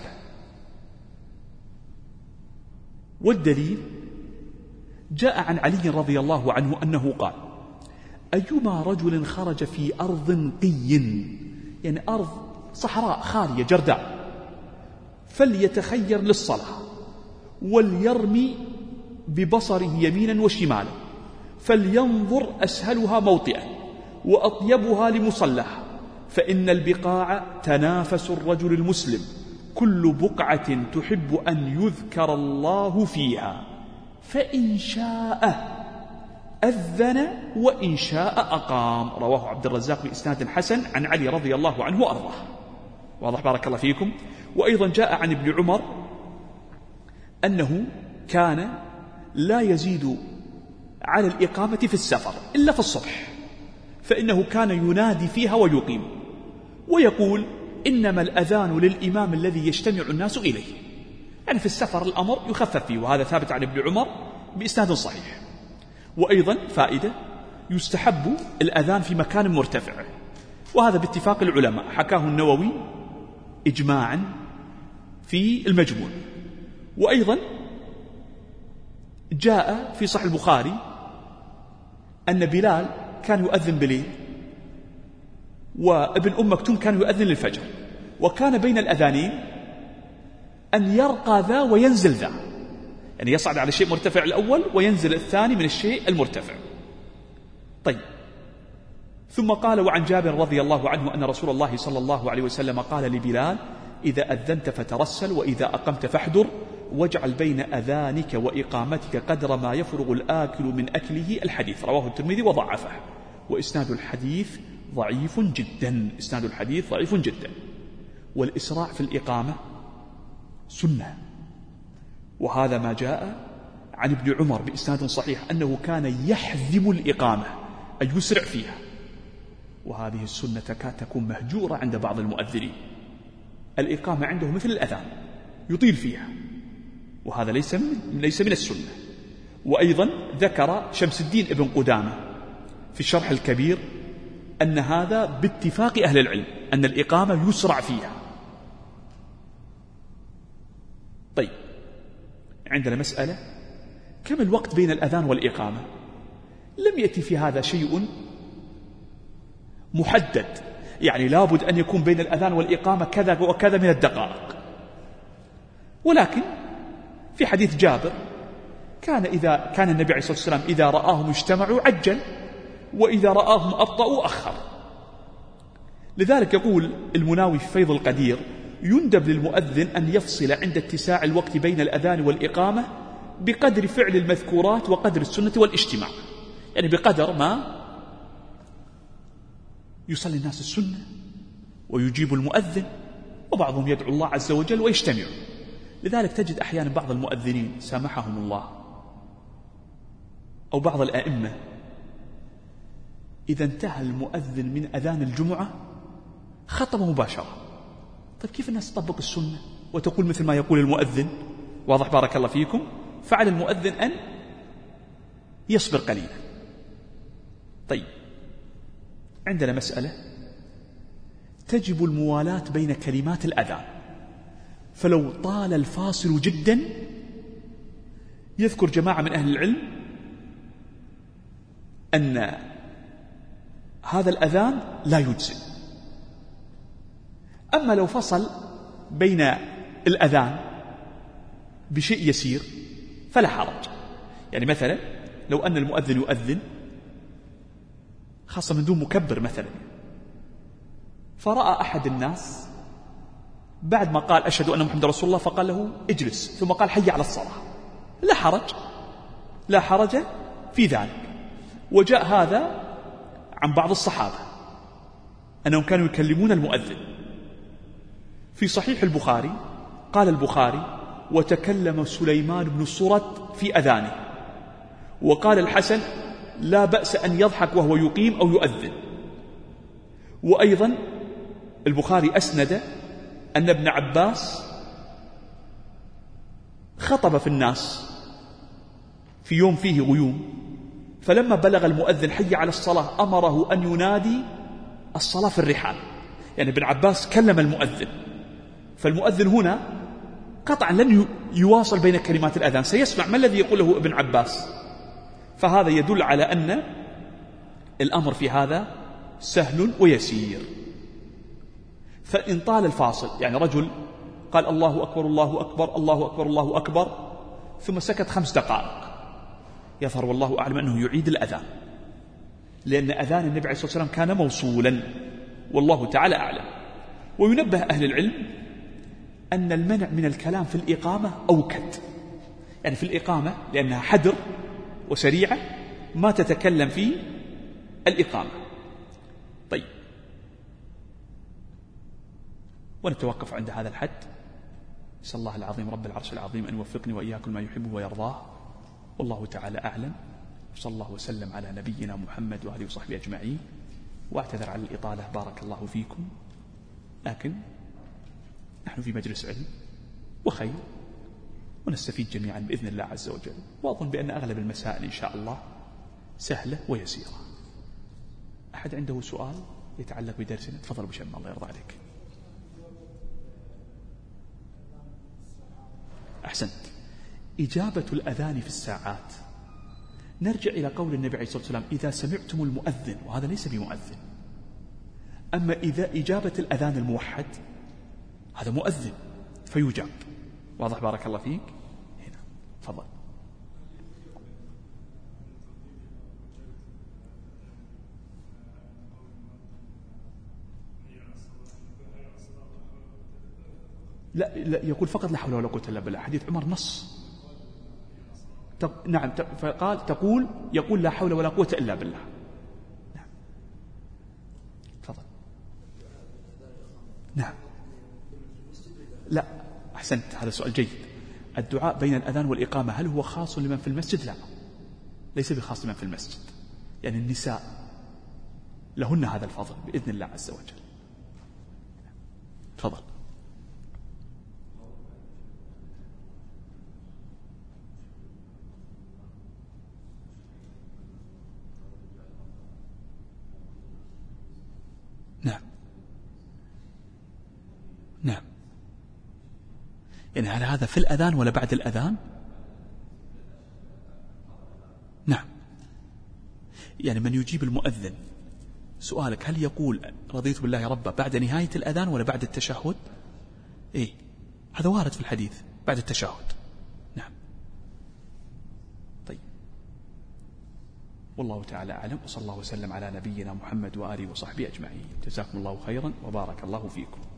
والدليل جاء عن علي رضي الله عنه أنه قال أيما رجل خرج في أرض قي، يعني أرض صحراء خالية جرداء، فليتخير للصلاة وليرمي ببصره يمينا وشمالا، فلينظر أسهلها موطئا وأطيبها لمصلها، فإن البقاع تنافس الرجل المسلم، كل بقعة تحب أن يذكر الله فيها، فإن شاء أذن وإن شاء أقام. رواه عبد الرزاق بإسناد حسن عن علي رضي الله عنه وأرضاه. واضح؟ بارك الله فيكم. وأيضا جاء عن ابن عمر أنه كان لا يزيد على الإقامة في السفر إلا في الصبح، فإنه كان ينادي فيها ويقيم ويقول إنما الأذان للإمام الذي يجتمع الناس إليه. يعني في السفر الأمر يخفف فيه، وهذا ثابت عن ابن عمر بإسناد صحيح. وأيضا فائدة، يستحب الأذان في مكان مرتفع، وهذا باتفاق العلماء، حكاه النووي إجماعا في المجموع. وأيضا جاء في صحيح البخاري أن بلال كان يؤذن بليل، وابن أم مكتوم كان يؤذن للفجر، وكان بين الأذانين أن يرقى ذا وينزل ذا، يعني يصعد على شيء مرتفع الأول وينزل الثاني من الشيء المرتفع. طيب، ثم قال: وعن جابر رضي الله عنه أن رسول الله صلى الله عليه وسلم قال لبلال: إذا أذنت فترسل، وإذا أقمت فاحضر، واجعل بين أذانك وإقامتك قدر ما يفرغ الآكل من أكله. الحديث رواه الترمذي وضعفه، وإسناد الحديث ضعيف جدا. إسناد الحديث ضعيف جدا. والإسراع في الإقامة سنة، وهذا ما جاء عن ابن عمر بإسناد صحيح أنه كان يحذم الإقامة أي يسرع فيها، وهذه السنة تكاد تكون مهجورة عند بعض المؤذنين. الإقامة عنده مثل الأذان يطيل فيها، وهذا ليس من السنة. وأيضا ذكر شمس الدين ابن قدامة في الشرح الكبير أن هذا باتفاق أهل العلم، أن الإقامة يسرع فيها. طيب، عندنا مسألة: كم الوقت بين الأذان والإقامة؟ لم يأتي في هذا شيء محدد، يعني لابد أن يكون بين الأذان والإقامة كذا وكذا من الدقائق، ولكن في حديث جابر كان النبي عليه الصلاة والسلام إذا رآهم اجتمعوا عجل، وإذا رآهم أبطأوا أخر. لذلك يقول المناوي في فيض القدير: يندب للمؤذن أن يفصل عند اتساع الوقت بين الأذان والإقامة بقدر فعل المذكورات وقدر السنة والاجتماع، يعني بقدر ما يصلي الناس السنة ويجيب المؤذن، وبعضهم يدعو الله عز وجل ويجتمعوا. لذلك تجد أحيانا بعض المؤذنين سامحهم الله أو بعض الآئمة إذا انتهى المؤذن من أذان الجمعة خطب مباشرة. طيب، كيف الناس تطبق السنة وتقول مثل ما يقول المؤذن؟ واضح بارك الله فيكم. فعلى المؤذن أن يصبر قليلا. طيب، عندنا مسألة: تجب الموالاة بين كلمات الأذان، فلو طال الفاصل جدا يذكر جماعة من أهل العلم أن هذا الأذان لا يجزئ. أما لو فصل بين الأذان بشيء يسير فلا حرج. يعني مثلا لو أن المؤذن يؤذن خاصة من دون مكبر مثلا، فرأى أحد الناس بعد ما قال أشهد أن محمد رسول الله فقال له اجلس، ثم قال حي على الصلاة، لا حرج في ذلك. وجاء هذا عن بعض الصحابة أنهم كانوا يكلمون المؤذن. في صحيح البخاري قال البخاري: وتكلم سليمان بن سرد في أذانه، وقال الحسن: لا بأس أن يضحك وهو يقيم أو يؤذن. وأيضا البخاري أسند أن ابن عباس خطب في الناس في يوم فيه غيوم، فلما بلغ المؤذن حي على الصلاة أمره أن ينادي الصلاة في الرحال. يعني ابن عباس كلم المؤذن، فالمؤذن هنا قطعا لن يواصل بين كلمات الأذان، سيسمع ما الذي يقوله ابن عباس. فهذا يدل على أن الأمر في هذا سهل ويسير. فإن طال الفاصل، يعني رجل قال الله أكبر الله أكبر الله أكبر الله أكبر ثم سكت 5 دقائق، يظهر والله أعلم أنه يعيد الأذان، لأن أذان النبي عليه الصلاة والسلام كان موصولا، والله تعالى أعلم. وينبه أهل العلم أن المنع من الكلام في الإقامة أوكد، يعني في الإقامة لأنها حدر وسريعة ما تتكلم في الإقامة. طيب، ونتوقف عند هذا الحد. نسأل الله العظيم رب العرش العظيم أن يوفقني وإياكم ما يحبه ويرضاه، والله تعالى أعلم. وصلى الله وسلم على نبينا محمد وآله وصحبه أجمعين. واعتذر على الإطالة بارك الله فيكم، لكن نحن في مجلس علم وخير ونستفيد جميعا بإذن الله عز وجل، وأظن بأن أغلب المسائل إن شاء الله سهلة ويسيرة. أحد عنده سؤال يتعلق بدرسنا؟ تفضل أبو شمال الله يرضى عليك. أحسنت. إجابة الأذان في الساعات، نرجع إلى قول النبي عليه الصلاة والسلام: إذا سمعتم المؤذن، وهذا ليس بمؤذن. أما إذا إجابة الأذان الموحد هذا مؤذن فيجاب، واضح بارك الله فيك؟ هنا تفضل. لا يقول فقط لا حول ولا قوة إلا بالله. حديث عمر نص. نعم فقال يقول لا حول ولا قوة إلا بالله. نعم تفضل. نعم لا أحسنت، هذا سؤال جيد. الدعاء بين الأذان والإقامة هل هو خاص لمن في المسجد؟ لا، ليس بخاص لمن في المسجد، يعني النساء لهن هذا الفضل بإذن الله عز وجل. تفضل. نعم نعم، يعني هل هذا في الأذان ولا بعد الأذان؟ نعم، يعني من يجيب المؤذن سؤالك هل يقول رضيت بالله ربا بعد نهاية الأذان ولا بعد التشهد؟ إيه هذا وارد في الحديث بعد التشهد. نعم طيب، والله تعالى أعلم، وصلى الله وسلم على نبينا محمد وآله وصحبه أجمعين. جزاكم الله خيرا وبارك الله فيكم.